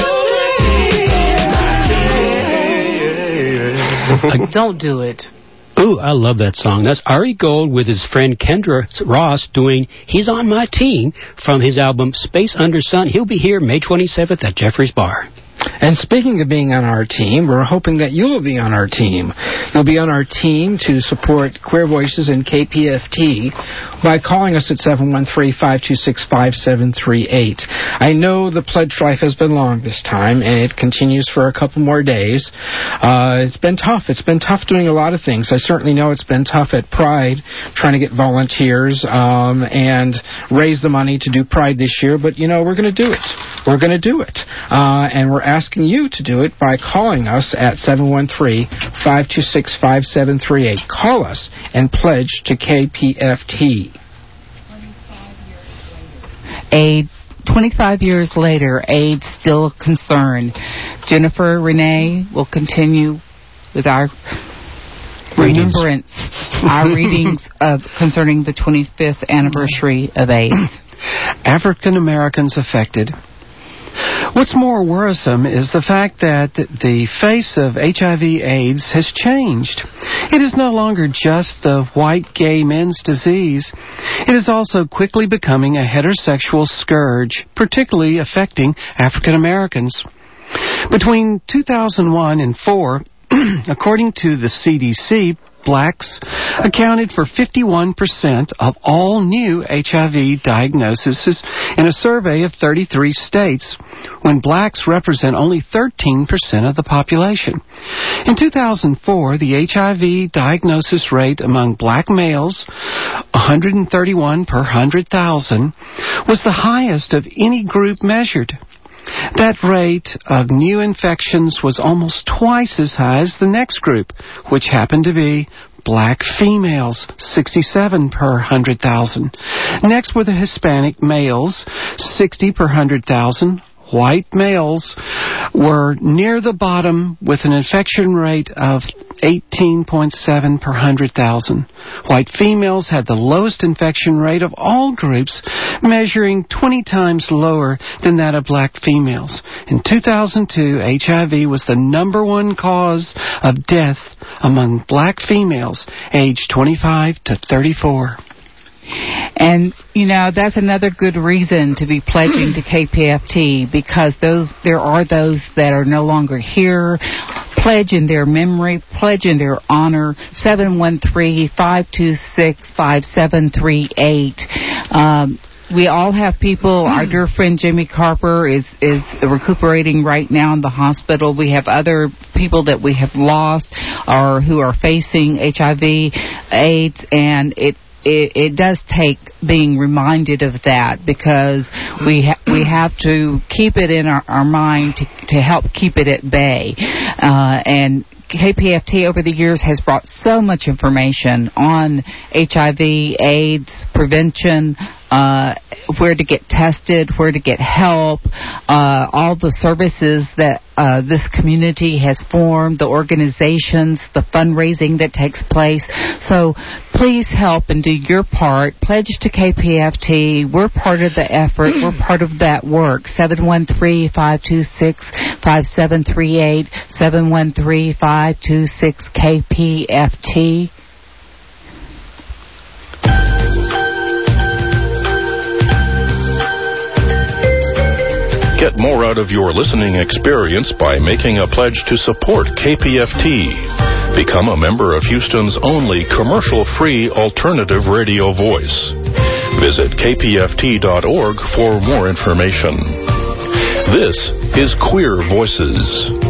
my team. Don't do it. Ooh, I love that song. That's Ari Gold with his friend Kendra Ross doing He's on My Team from his album Space Under Sun. He'll be here May twenty-seventh at Jeffrey's Bar. And speaking of being on our team, we're hoping that you'll be on our team. You'll be on our team to support Queer Voices and K P F T by calling us at seven one three, five two six, five seven three eight. I know the pledge drive has been long this time, and it continues for a couple more days. Uh, it's been tough. It's been tough doing a lot of things. I certainly know it's been tough at Pride, trying to get volunteers um, and raise the money to do Pride this year, but, you know, we're going to do it. We're going to do it. Uh, and we're asking you to do it by calling us at seven one three, five two six, five seven three eight. Call us and pledge to K P F T. AIDS, twenty-five years later, AIDS still a concern. Jennifer Renee will continue with our remembrance, our readings of concerning the twenty-fifth anniversary of AIDS. African Americans affected. What's more worrisome is the fact that the face of H I V AIDS has changed. It is no longer just the white gay men's disease. It is also quickly becoming a heterosexual scourge, particularly affecting African Americans. Between two thousand one and four, according to the C D C, blacks accounted for fifty-one percent of all new H I V diagnoses in a survey of thirty-three states, when blacks represent only thirteen percent of the population. In two thousand four, the H I V diagnosis rate among black males, one hundred thirty-one per one hundred thousand, was the highest of any group measured. That rate of new infections was almost twice as high as the next group, which happened to be black females, sixty-seven per one hundred thousand. Next were the Hispanic males, sixty per one hundred thousand. White males were near the bottom with an infection rate of eighteen point seven per one hundred thousand. White females had the lowest infection rate of all groups, measuring twenty times lower than that of black females. In two thousand two, H I V was the number one cause of death among black females aged twenty-five to thirty-four. And, you know, that's another good reason to be pledging to K P F T, because those there are those that are no longer here. Pledge in their memory, pledge in their honor. seven one three, five two six, five seven three eight. Um, we all have people. Our dear friend Jimmy Carper is, is recuperating right now in the hospital. We have other people that we have lost or who are facing H I V, AIDS, and it It, it does take being reminded of that, because we ha- we have to keep it in our, our mind to, to help keep it at bay. Uh, and K P F T over the years has brought so much information on H I V, AIDS, prevention, uh, where to get tested, where to get help, uh, all the services that uh, this community has formed, the organizations, the fundraising that takes place. So please help and do your part. Pledge to K P F T. We're part of the effort. We're part of that work. seven one three, five two six, five seven three eight, seven one three, five two six, K P F T. Get more out of your listening experience by making a pledge to support K P F T. Become a member of Houston's only commercial-free alternative radio voice. Visit K P F T dot org for more information. This is Queer Voices.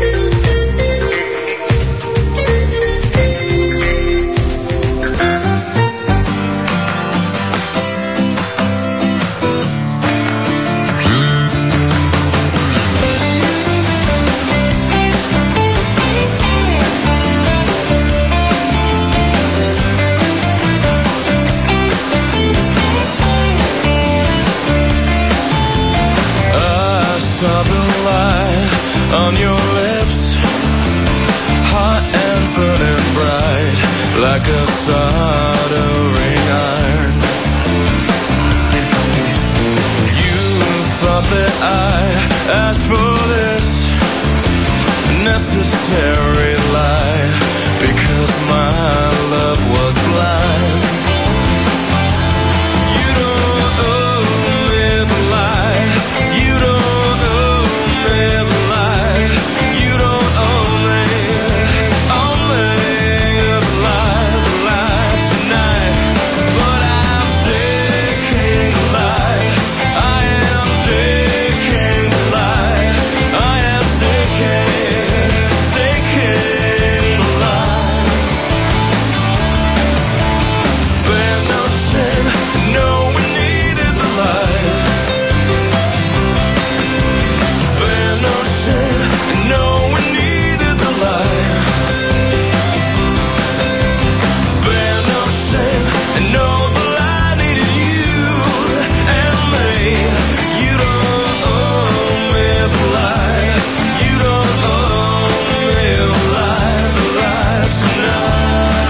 On your lips, hot and burning bright, like a soldering iron. You thought that I asked for this necessary life, because my love was blind. You don't owe me the lie. You don't owe me the lie. You don't owe me, owe me the lie, the lie tonight. But I'm taking the lie. I am taking the lie. I am taking, taking the lie. Bear no shame, no one needed the lie. Bear no shame, no one needed the lie. Bear no shame, and know the lie needed you and me. You don't owe me the lie. You don't owe me the lie, the lie tonight.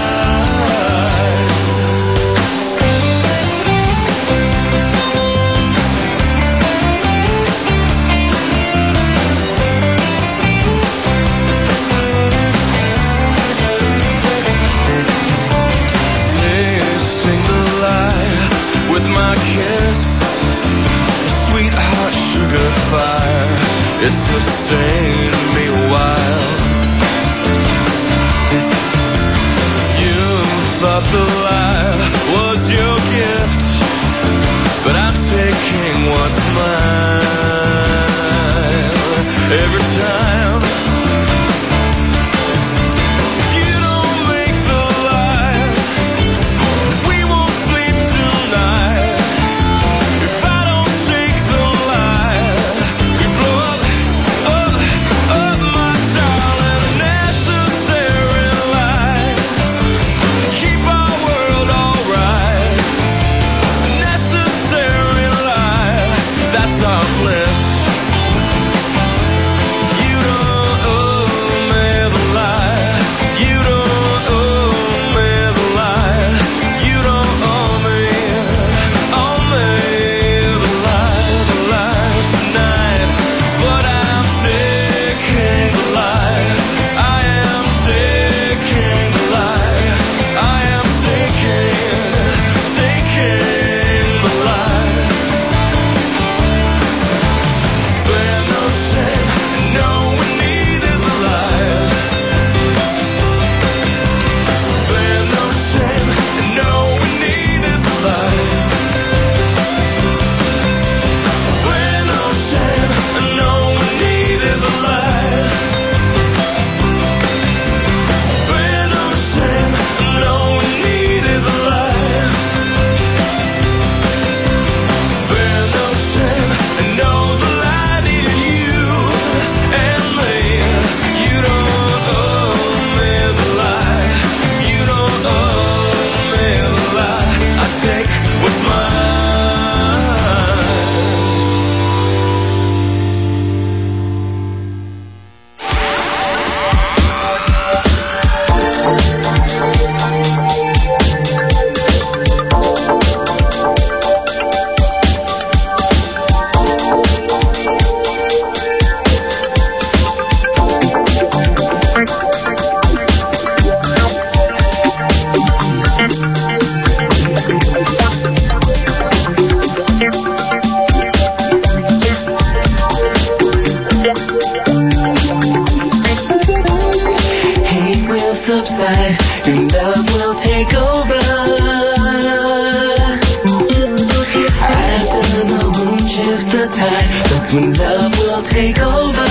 Tasting the lie with my kiss, sweetheart sugar fire, it sustained me a while. You thought the lie was your gift, but I'm taking what's mine every time. If you don't make the lie, we won't sleep tonight. If I don't take the lie, we blow up, up, up, my darling. Necessary lie, keep our world alright. Necessary lie, that's our bliss. You don't owe me the lie. You don't owe me the lie. You don't owe me, owe me the lie, the lie tonight. But I'm taking the lie. I am taking the lie. I am taking, taking the lie. Bear no shame, no one needed the lie. Bear no shame, no one needed the lie. Bear no shame, no one needed the lie. Bear no shame, no one needed the lie. Bear no shame, know the lie needed you and me. You don't owe me the lie. You don't owe me the lie. I take what's mine. Hate will subside and love will take over. After the moon shifts the tide, that's when love will take over.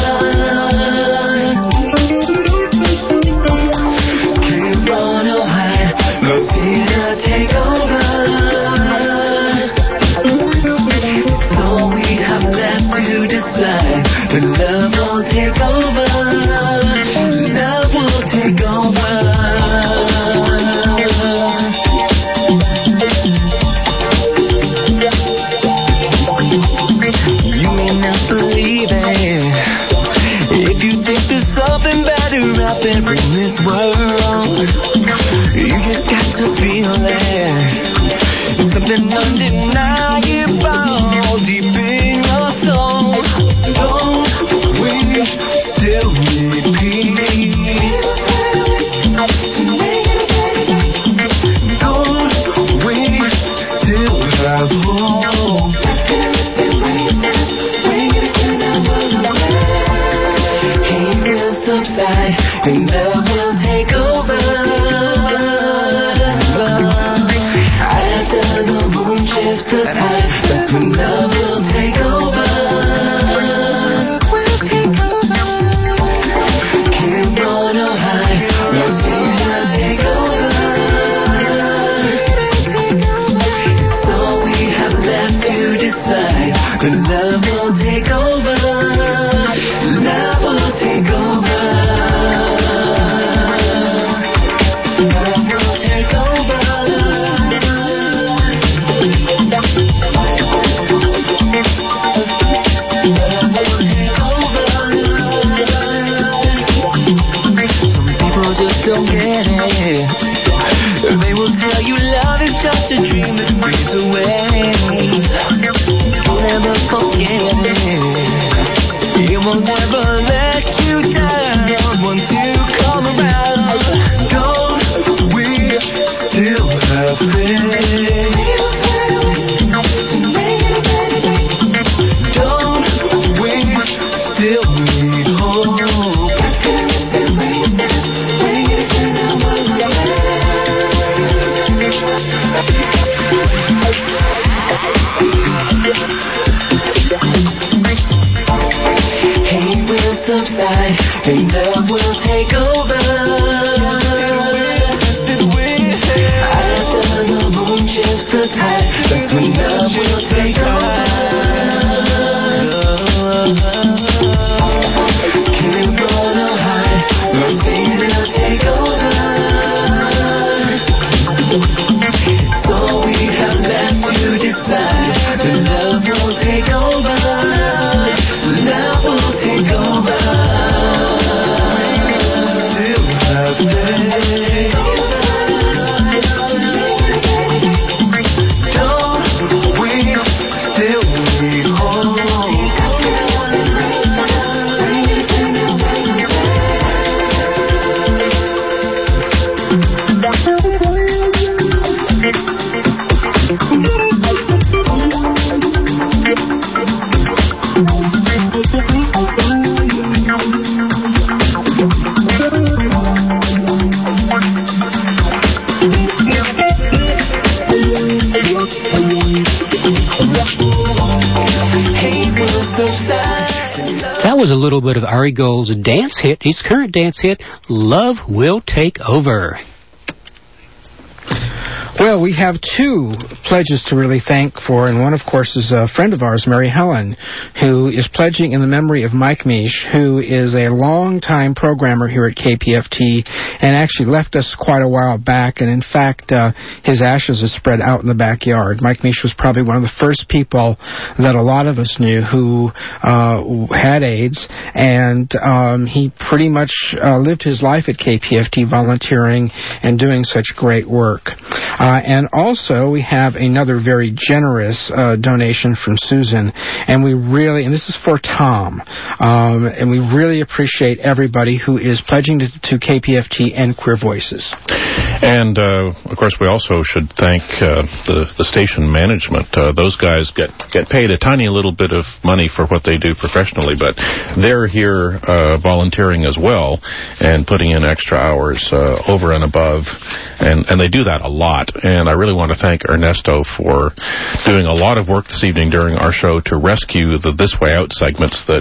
Can't run or hide, love's here to take over. It's all we have left to decide, but love will take over. Love will take over. You may not believe it if you think there's something better out there in this world. You just got to feel it. Something undeniable deep in your soul. Don't then love will take over. Love will take over. Love will take over. Some people just don't get it. They will tell you love is just a dream that fades away. Don't ever forget it. It will never let you down once you come around. Don't we still have faith? Don't we still need hope? Hate will subside and love will take over. After the moon shifts the tide, that's when love will take over. Can't run or hide, mercy will take over. It's all we have left to decide. The love will take over. Love will take over. Still have faith. Don't we still need hope? That was a little bit of Ari Gold's dance hit, his current dance hit, Love Will Take Over. Well, we have two pledges to really thank for, and one, of course, is a friend of ours, Mary Helen, who is pledging in the memory of Mike Misch, who is a long-time programmer here at K P F T and actually left us quite a while back, and in fact, uh, his ashes are spread out in the backyard. Mike Misch was probably one of the first people that a lot of us knew who uh, had AIDS, and um, he pretty much uh, lived his life at K P F T volunteering and doing such great work. Uh, and also, we have another very generous uh, donation from Susan, and we really, and this is for Tom, um, and we really appreciate everybody who is pledging to, to K P F T and Queer Voices. And, uh, of course, we also should thank uh, the, the station management. Uh, those guys get, get paid a tiny little bit of money for what they do professionally, but they're here uh, volunteering as well and putting in extra hours uh, over and above, and, and they do that a lot. And I really want to thank Ernesto for doing a lot of work this evening during our show to rescue the This Way Out segments that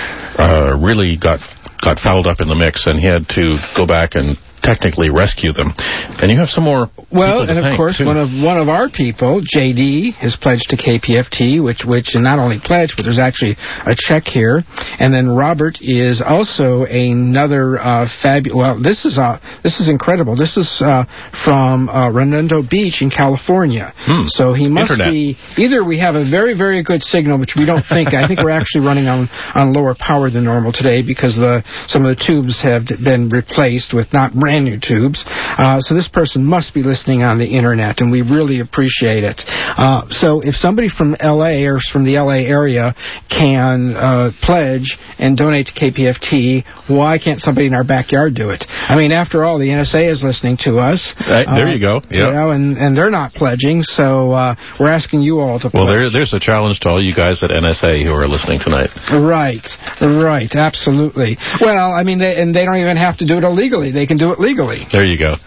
uh, really got got fouled up in the mix, and he had to go back and technically rescue them. And you have some more well, and of thank, course, too. one of one of our people, J D, is pledged to K P F T, which which not only pledged, but there's actually a check here. And then Robert is also another uh, fabulous. Well, this is uh, this is incredible. This is uh, from uh, Redondo Beach in California. Hmm. So he must Internet. be either we have a very very good signal, which we don't think. I think we're actually running on on lower power than normal today because the some of the tubes have been replaced with not brand new tubes. Uh, so this person must be listening on the internet, and we really appreciate it. Uh, so if somebody from L A or from the L A area can uh, pledge and donate to K P F T, why can't somebody in our backyard do it? I mean, after all, the N S A is listening to us. Right, there uh, you go. Yep. You know, and, and they're not pledging, so uh, we're asking you all to pledge. Well, there, there's a challenge to all you guys at N S A who are listening tonight. Right, right, absolutely. Well, I mean, they, and they don't even have to do it illegally. They can do it legally. There you go.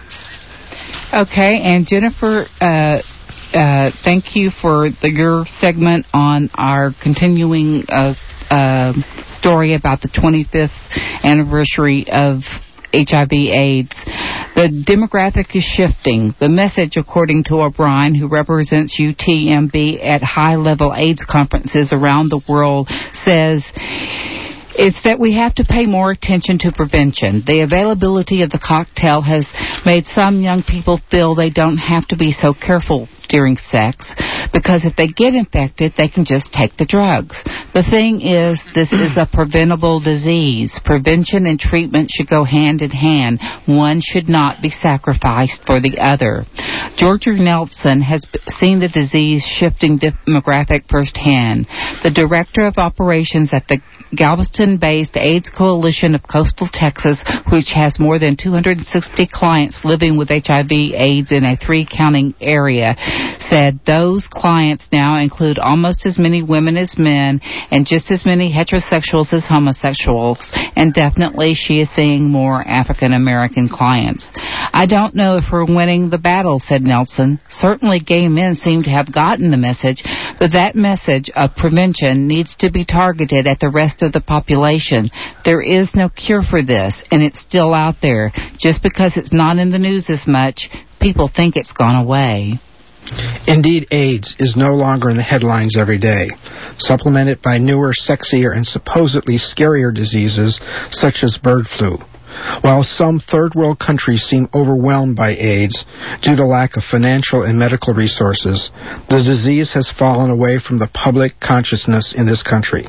Okay, and Jennifer, uh, uh, thank you for the, your segment on our continuing uh, uh, story about the twenty-fifth anniversary of H I V AIDS. The demographic is shifting. The message, according to O'Brien, who represents U T M B at high-level AIDS conferences around the world, says it's that we have to pay more attention to prevention. The availability of the cocktail has made some young people feel they don't have to be so careful during sex, because if they get infected, they can just take the drugs. The thing is, this is a preventable disease. Prevention and treatment should go hand in hand. One should not be sacrificed for the other. Georgia Nelson has seen the disease shifting demographic firsthand. The director of operations at the Galveston-based AIDS Coalition of Coastal Texas, which has more than two hundred sixty clients living with H I V AIDS in a three-county area, said those clients now include almost as many women as men and just as many heterosexuals as homosexuals, and definitely she is seeing more African-American clients. I don't know if we're winning the battle, said Nelson. Certainly gay men seem to have gotten the message, but that message of prevention needs to be targeted at the rest of the population. There is no cure for this, and it's still out there. Just because it's not in the news as much, people think it's gone away. Indeed, AIDS is no longer in the headlines every day, supplemented by newer, sexier, and supposedly scarier diseases such as bird flu. While some third world countries seem overwhelmed by AIDS due to lack of financial and medical resources, the disease has fallen away from the public consciousness in this country.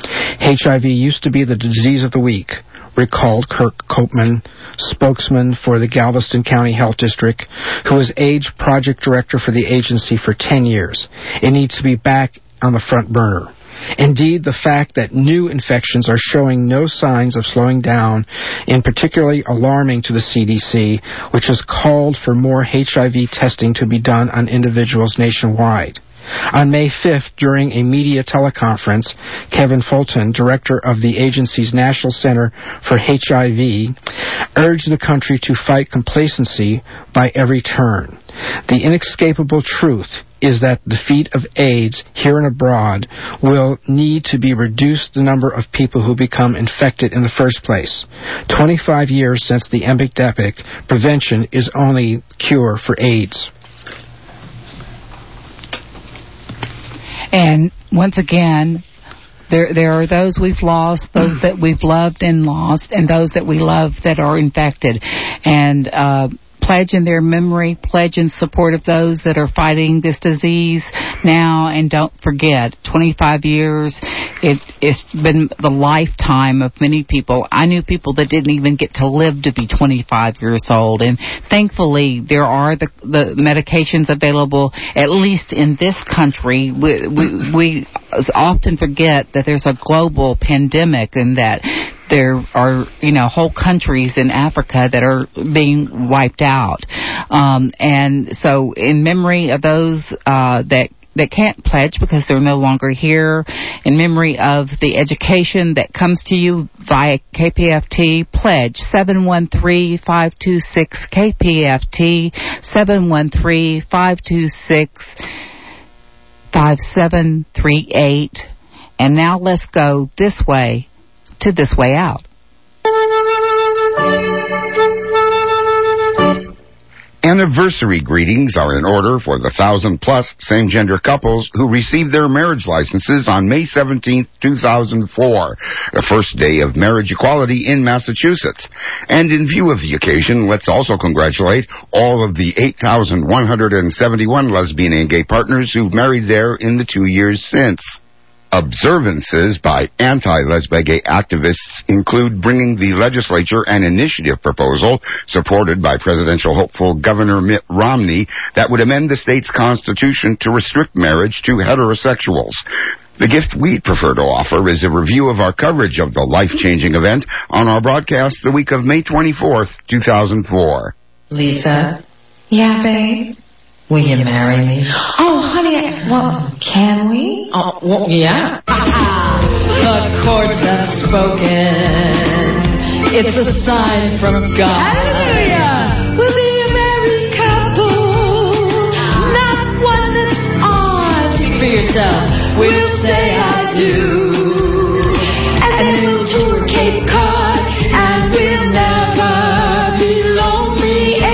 H I V used to be the disease of the week, recalled Kirk Copeman, spokesman for the Galveston County Health District, who was AIDS project director for the agency for ten years. It needs to be back on the front burner. Indeed, the fact that new infections are showing no signs of slowing down is particularly alarming to the C D C, which has called for more H I V testing to be done on individuals nationwide. On May fifth, during a media teleconference, Kevin Fulton, director of the agency's National Center for H I V, urged the country to fight complacency by every turn. The inescapable truth is that the defeat of AIDS here and abroad will need to be reduced the number of people who become infected in the first place. twenty-five years since the epidemic, prevention is only cure for AIDS. And once again, there there are those we've lost, those that we've loved and lost, and those that we love that are infected. And uh, pledge in their memory, pledge in support of those that are fighting this disease now, and don't forget, twenty-five years, it, it's been the lifetime of many people. I knew people that didn't even get to live to be twenty-five years old, and thankfully there are the, the medications available, at least in this country. We, we, we often forget that there's a global pandemic and that there are, you know, whole countries in Africa that are being wiped out. Um, and so in memory of those uh, that that can't pledge because they're no longer here, in memory of the education that comes to you via K P F T, pledge seven one three, five two six, K P F T, seven one three, five two six, five seven three eight. And now let's go this way to This Way Out. Anniversary greetings are in order for the thousand-plus same-gender couples who received their marriage licenses on May seventeenth, two thousand four, the first day of marriage equality in Massachusetts. And in view of the occasion, let's also congratulate all of the eight thousand one hundred seventy-one lesbian and gay partners who've married there in the two years since. Observances by anti-lesbian gay activists include bringing the legislature an initiative proposal supported by presidential hopeful Governor Mitt Romney that would amend the state's constitution to restrict marriage to heterosexuals. The gift we'd prefer to offer is a review of our coverage of the life-changing event on our broadcast the week of May twenty-fourth, two thousand four. Lisa? Yeah, babe? Will you marry me? Oh, honey, I, well, can we? Oh, well, yeah. The courts have spoken. It's a sign from God. Hallelujah! We'll be a married couple, not one that's odd. Speak for yourself. We'll say I do. And then we'll tour Cape Cod, and we'll never be lonely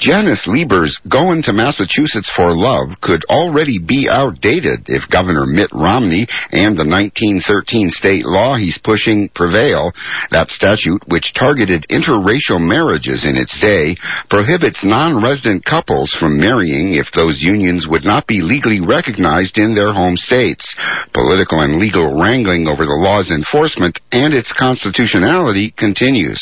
Janice Lieber's Going to Massachusetts for Love could already be outdated if Governor Mitt Romney and the nineteen thirteen state law he's pushing prevail. That statute, which targeted interracial marriages in its day, prohibits non-resident couples from marrying if those unions would not be legally recognized in their home states. Political and legal wrangling over the law's enforcement and its constitutionality continues.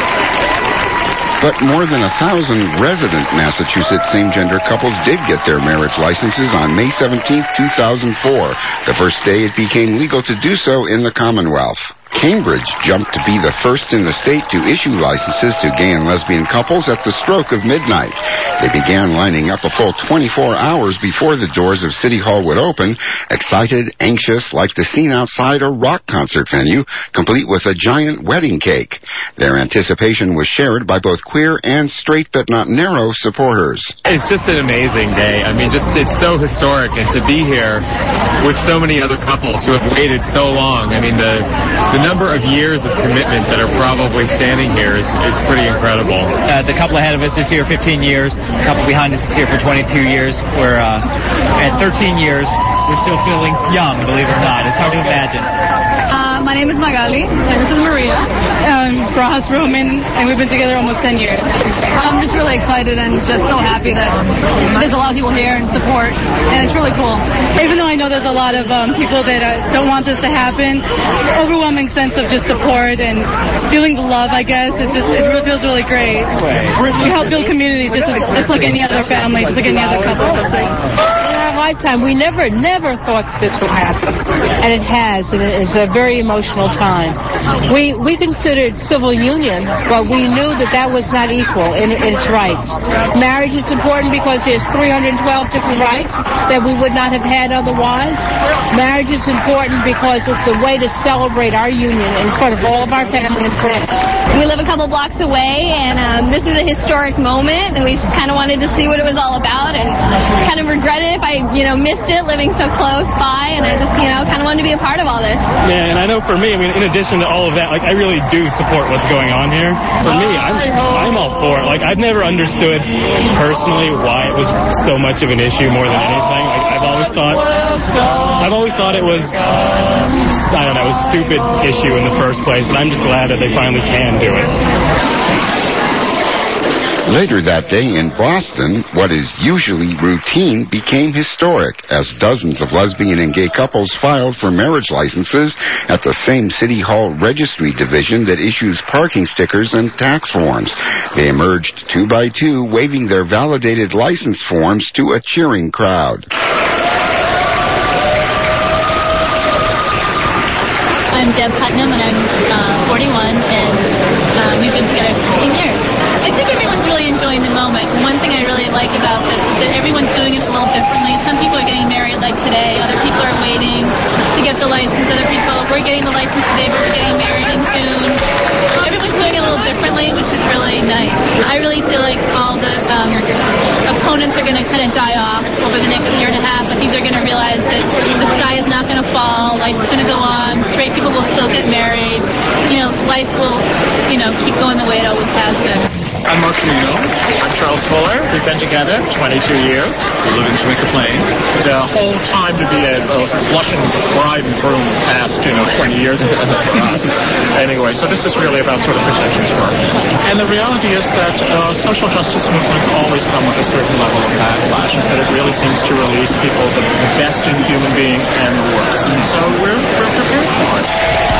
But more than a thousand resident Massachusetts same-gender couples did get their marriage licenses on May seventeenth, two thousand four, the first day it became legal to do so in the Commonwealth. Cambridge jumped to be the first in the state to issue licenses to gay and lesbian couples at the stroke of midnight. They began lining up a full twenty-four hours before the doors of City Hall would open, excited, anxious, like the scene outside a rock concert venue, complete with a giant wedding cake. Their anticipation was shared by both queer and straight but not narrow supporters. It's just an amazing day. I mean, just it's so historic, and to be here with so many other couples who have waited so long. I mean, the the number of years of commitment that are probably standing here is, is pretty incredible. Uh, the couple ahead of us is here fifteen years. The couple behind us is here for twenty-two years. We're uh, at thirteen years. We're still feeling young, believe it or not. It's hard to imagine. Uh, my name is Magali. And this is Maria. Um, Ross Roman, and we've been together almost ten years. I'm just really excited and just so happy that there's a lot of people here and support, and it's really cool. Even though I know there's a lot of um, people that uh, don't want this to happen, overwhelming sense of just support and feeling the love, I guess. It's just, it really feels really great. We help build communities just, as, just like any other family, just like any other couple. So. In our lifetime, we never, never thought this would happen. And it has, and it's a very emotional time. We we considered civil union, but we knew that that was not equal in, in its rights. Marriage is important because there's three hundred twelve different rights that we would not have had otherwise. Marriage is important because it's a way to celebrate our union in front of all of our family and friends. We live a couple blocks away, and um, this is a historic moment, and we just kind of wanted to see what it was all about, and kind of regret it if I, you know, missed it living so close by, and I just, you know, kind of wanted to be a part of all this. Yeah, and I know for me, I mean, in addition to all of that, like, I really do support what's going on here. For me, I'm, I'm all for it. Like, I've never understood personally why it was so much of an issue more than anything. Like, I've always thought, I've always thought it was, I don't know, a stupid issue in the first place, and I'm just glad that they finally can do it. Later that day in Boston, what is usually routine became historic as dozens of lesbian and gay couples filed for marriage licenses at the same City Hall registry division that issues parking stickers and tax forms. They emerged two by two, waving their validated license forms to a cheering crowd. I'm Deb Putnam, and I'm uh, forty-one, and uh, we've been together fifteen years. I think everyone's really enjoying the moment. One thing I really like about this is that everyone's doing it a little differently. Some people are getting married like today. Other people are waiting to get the license. Other people, we're getting the license today, but we're getting married in June. Everyone's doing it a little differently, which is really nice. I really feel like all the um, opponents are going to kind of die off over the next year and a half. I think they're going to realize that the sky is not going to fall. Life's going to go on. Straight people will still get married. You know, life will, you know, keep going the way it always has been. I'm Mark Neal. I'm Charles Fuller. We've been together twenty-two years. We live in Jamaica Plain. The whole time to be a, a blushing bride and groom past, you know, twenty years ago for us. Anyway, so this is really about sort of protections for her. And the reality is that uh, social justice movements always come with a certain level of backlash. Instead, it really seems to release people, the, the best in human beings and the worst. And so we're, we're prepared for it.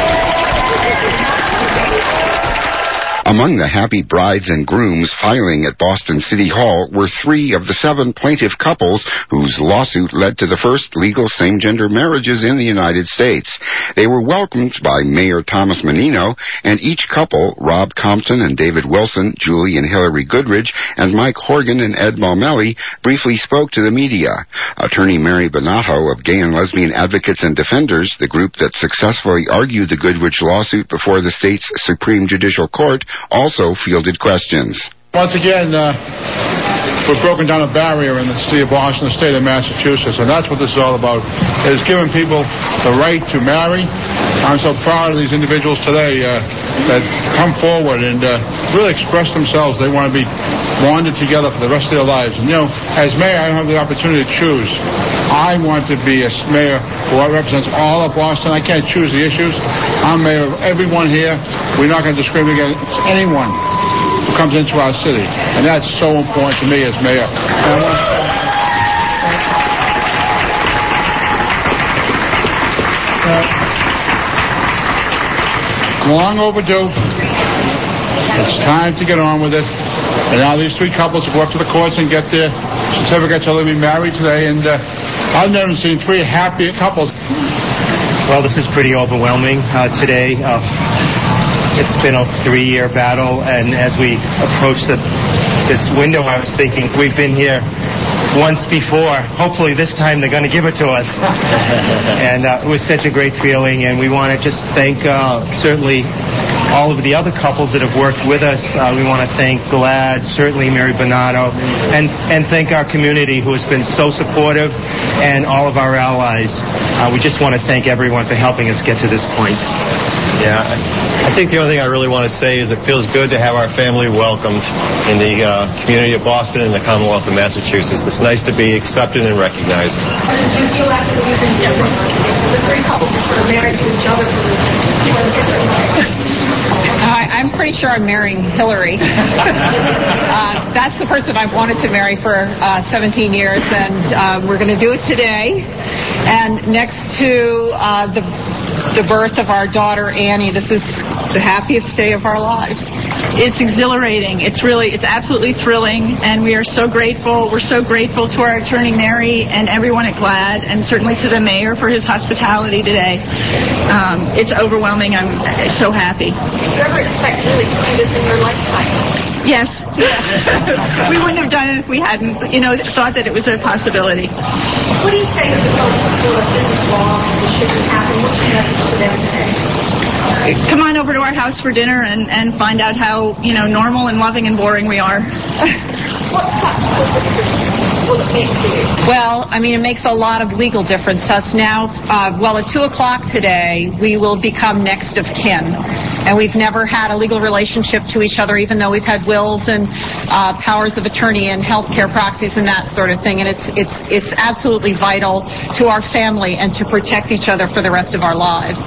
Among the happy brides and grooms filing at Boston City Hall were three of the seven plaintiff couples whose lawsuit led to the first legal same-gender marriages in the United States. They were welcomed by Mayor Thomas Menino, and each couple, Rob Compton and David Wilson, Julie and Hillary Goodridge, and Mike Horgan and Ed Malmelli, briefly spoke to the media. Attorney Mary Bonato of Gay and Lesbian Advocates and Defenders, the group that successfully argued the Goodridge lawsuit before the state's Supreme Judicial Court, also fielded questions. Once again, uh, we've broken down a barrier in the city of Boston, the state of Massachusetts, and that's what this is all about, is giving people the right to marry. I'm so proud of these individuals today uh, that come forward and uh, really express themselves. They want to be bonded together for the rest of their lives. And, you know, as mayor, I don't have the opportunity to choose. I want to be a mayor who represents all of Boston. I can't choose the issues. I'm mayor of everyone here. We're not going to discriminate against anyone who comes into our city. And that's so important to me as mayor. And I want long overdue. It's time to get on with it. And now these three couples go up to the courts and get their certificates so they'll be married today. And uh, I've never seen three happy couples. Well, this is pretty overwhelming uh, today. Uh, it's been a three-year battle, and as we approach the, this window, I was thinking, we've been here once before. Hopefully this time they're going to give it to us. And uh, it was such a great feeling, and we want to just thank uh, certainly all of the other couples that have worked with us. Uh, we want to thank GLAAD, certainly Mary Bonato, and, and thank our community who has been so supportive, and all of our allies. Uh, we just want to thank everyone for helping us get to this point. Yeah, I think the only thing I really want to say is it feels good to have our family welcomed in the uh, community of Boston and the Commonwealth of Massachusetts. It's nice to be accepted and recognized. Did you feel after the weekend different? The three couples are sort of married to each other for the I, I'm pretty sure I'm marrying Hillary. uh, that's the person I've wanted to marry for uh, seventeen years, and uh, we're going to do it today. And next to uh, the the birth of our daughter Annie, this is the happiest day of our lives. It's exhilarating. It's really, it's absolutely thrilling, and we are so grateful. We're so grateful to our attorney Mary and everyone at GLAAD, and certainly to the mayor for his hospitality today. Um, it's overwhelming. I'm so happy. Did you ever expect really to see this in your lifetime? Yes. Yeah. We wouldn't have done it if we hadn't, you know, thought that it was a possibility. What do you say to the folks who feel like this is wrong and this shouldn't happen? What's your message to them today? Come on over to our house for dinner and, and find out how, you know, normal and loving and boring we are. What practical difference will it make to you? Well, I mean, it makes a lot of legal difference to us now. Uh, well, at two o'clock today, we will become next of kin. And we've never had a legal relationship to each other, even though we've had wills and uh, powers of attorney and healthcare proxies and that sort of thing. And it's it's it's absolutely vital to our family and to protect each other for the rest of our lives.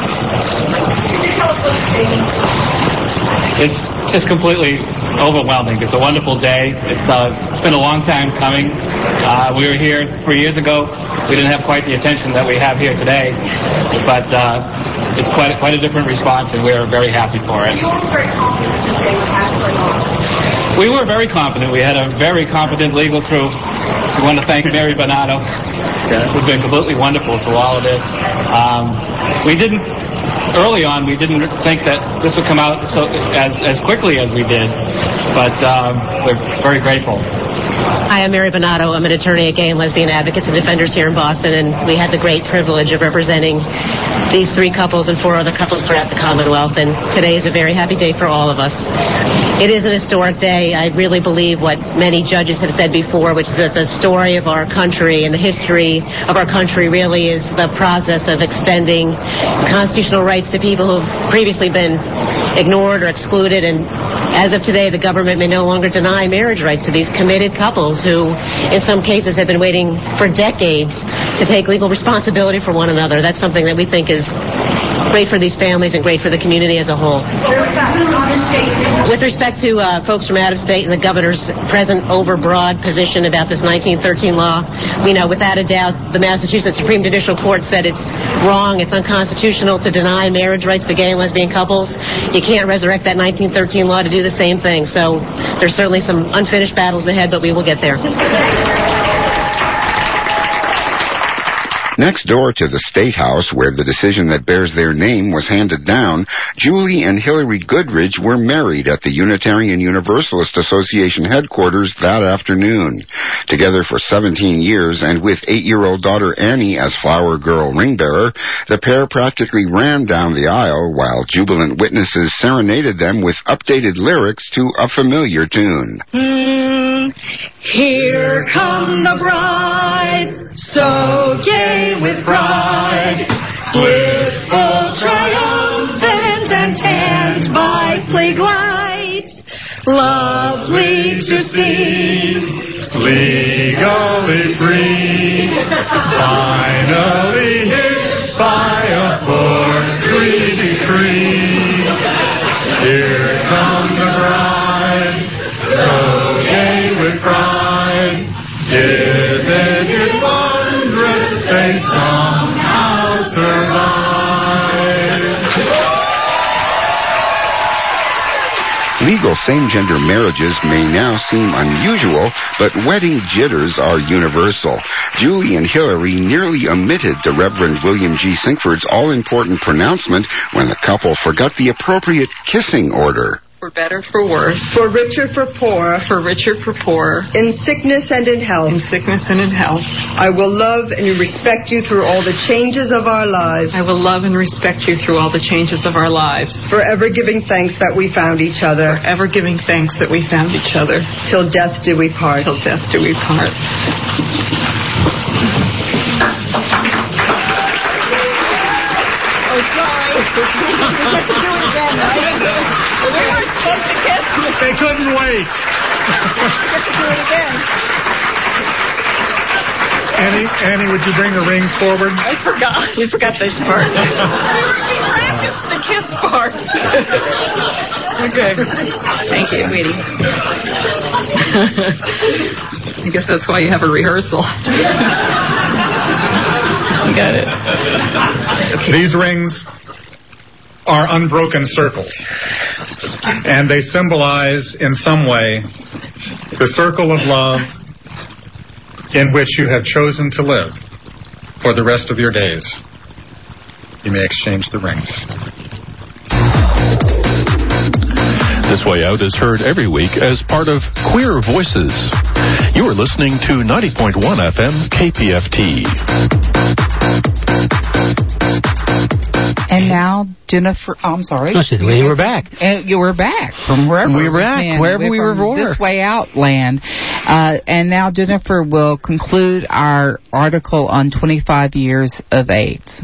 It's just completely overwhelming. It's a wonderful day. It's uh, it's been a long time coming. Uh, we were here three years ago. We didn't have quite the attention that we have here today, but uh, it's quite a, quite a different response, and we're very happy for it. You were very confident this day would happen or not? We were very confident. We had a very competent legal crew. We want to thank Mary Bonato, who's been completely wonderful through all of this. Um, we didn't. Early on, we didn't think that this would come out so as as quickly as we did, but um, we're very grateful. Hi, I'm Mary Bonato. I'm an attorney at Gay and Lesbian Advocates and Defenders here in Boston, and we had the great privilege of representing these three couples and four other couples throughout the Commonwealth, and today is a very happy day for all of us. It is an historic day. I really believe what many judges have said before, which is that the story of our country and the history of our country really is the process of extending constitutional rights to people who have previously been ignored or excluded, and as of today, the government may no longer deny marriage rights to these committed couples who, in some cases, have been waiting for decades to take legal responsibility for one another. That's something that we think is great for these families and great for the community as a whole. With respect to uh, folks from out of state and the governor's present overbroad position about this nineteen thirteen law, we know without a doubt the Massachusetts Supreme Judicial Court said it's wrong, it's unconstitutional to deny marriage rights to gay and lesbian couples. You can't resurrect that nineteen thirteen law to do the same thing. So there's certainly some unfinished battles ahead, but we will get there. Next door to the State House, where the decision that bears their name was handed down, Julie and Hillary Goodridge were married at the Unitarian Universalist Association headquarters that afternoon. Together for seventeen years, and with eight-year-old daughter Annie as flower girl ring bearer, the pair practically ran down the aisle while jubilant witnesses serenaded them with updated lyrics to a familiar tune. Mm, here come the brides, so gay with pride, blissful, triumphant, and tanned by plague lights, lovely to legal same-gender marriages may now seem unusual, but wedding jitters are universal. Julie and Hillary nearly omitted the Reverend William G. Sinkford's all-important pronouncement when the couple forgot the appropriate kissing order. For better, for worse. For richer, for poorer. For richer, for poorer. In sickness and in health. In sickness and in health. I will love and respect you through all the changes of our lives. I will love and respect you through all the changes of our lives. Forever giving thanks that we found each other. Forever giving thanks that we found each other. Till death do we part. Till death do we part. Oh, sorry. We get to do it again, right? We weren't supposed to kiss. They couldn't wait. Get to do it again. Annie, Annie, would you bring the rings forward? I forgot. We forgot this part. we practiced the kiss part. Okay. Thank you, sweetie. I guess that's why you have a rehearsal. You got it. Okay. These rings are unbroken circles, and they symbolize in some way the circle of love in which you have chosen to live for the rest of your days. You may exchange the rings. This Way Out is heard every week as part of Queer Voices. You are listening to ninety point one F M K P F T. And now, Jennifer, oh, I'm sorry. No, we were back. And you were back from wherever. We were back, been, wherever we were for. This Way Out land. Uh, and now Jennifer will conclude our article on twenty-five years of AIDS.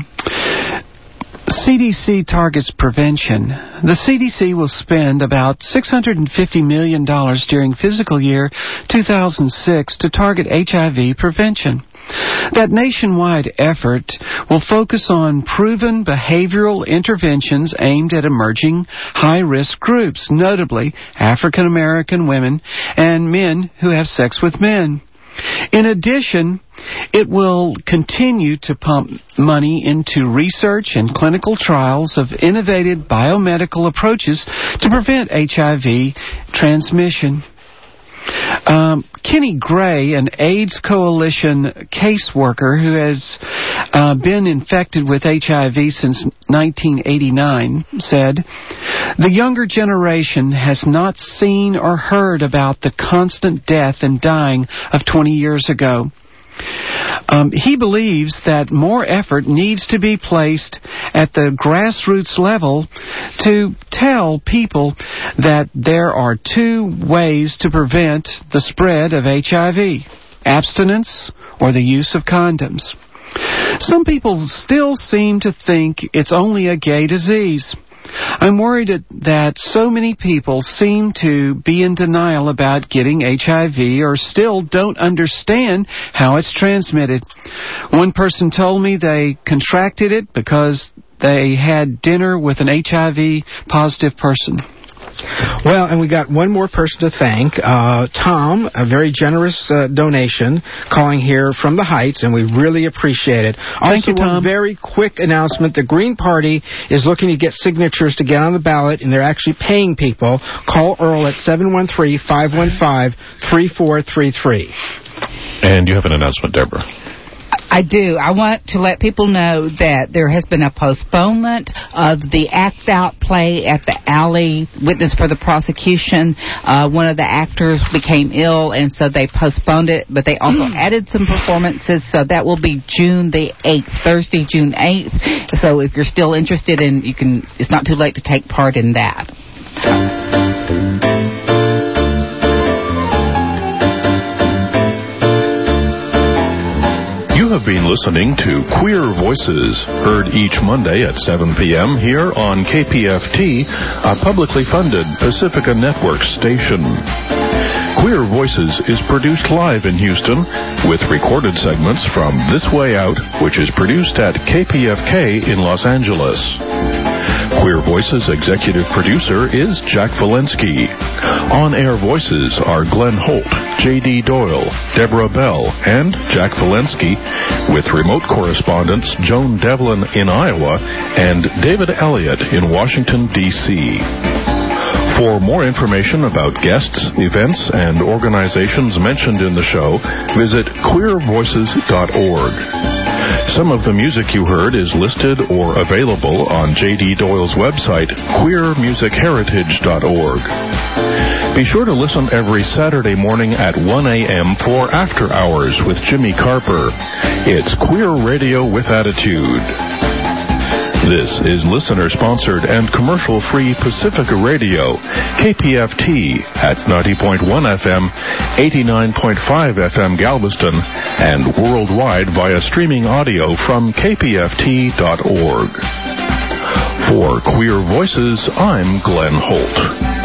C D C targets prevention. The C D C will spend about six hundred fifty million dollars during fiscal year two thousand six to target H I V prevention. That nationwide effort will focus on proven behavioral interventions aimed at emerging high-risk groups, notably African American women and men who have sex with men. In addition, it will continue to pump money into research and clinical trials of innovative biomedical approaches to prevent H I V transmission. Um, Kenny Gray, an AIDS Coalition caseworker who has uh, been infected with H I V since nineteen eighty-nine, said, "The younger generation has not seen or heard about the constant death and dying of twenty years ago." Um, he believes that more effort needs to be placed at the grassroots level to tell people that there are two ways to prevent the spread of H I V: abstinence or the use of condoms. Some people still seem to think it's only a gay disease. I'm worried that so many people seem to be in denial about getting H I V or still don't understand how it's transmitted. One person told me they contracted it because they had dinner with an H I V positive person. Well, and we got one more person to thank. Uh, Tom, a very generous uh, donation, calling here from the Heights, and we really appreciate it. Thank also, you, Tom. One very quick announcement. The Green Party is looking to get signatures to get on the ballot, and they're actually paying people. Call Earl at seven one three, five one five, three four three three. And you have an announcement, Deborah. I do. I want to let people know that there has been a postponement of the Act Out play at the Alley. Witness for the prosecution. Uh, one of the actors became ill, and so they postponed it, but they also added some performances, so that will be June the eighth, Thursday, June eighth. So if you're still interested in, you can, it's not too late to take part in that. You have been listening to Queer Voices, heard each Monday at seven p.m. here on K P F T, a publicly funded Pacifica Network station. Queer Voices is produced live in Houston with recorded segments from This Way Out, which is produced at K P F K in Los Angeles. Queer Voices executive producer is Jack Valensky. On-air voices are Glenn Holt, J D. Doyle, Deborah Bell, and Jack Valensky, with remote correspondents Joan Devlin in Iowa and David Elliott in Washington, D C For more information about guests, events, and organizations mentioned in the show, visit queer voices dot org. Some of the music you heard is listed or available on J D Doyle's website, queer music heritage dot org. Be sure to listen every Saturday morning at one a.m. for After Hours with Jimmy Carper. It's Queer Radio with Attitude. This is listener-sponsored and commercial-free Pacifica Radio, K P F T at ninety point one F M, eighty-nine point five F M Galveston, and worldwide via streaming audio from K P F T dot org. For Queer Voices, I'm Glenn Holt.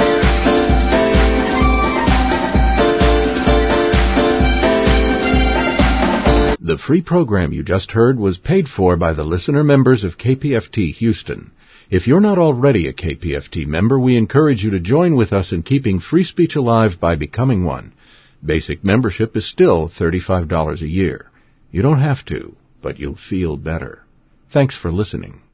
The free program you just heard was paid for by the listener members of K P F T Houston. If you're not already a K P F T member, we encourage you to join with us in keeping free speech alive by becoming one. Basic membership is still thirty-five dollars a year. You don't have to, but you'll feel better. Thanks for listening.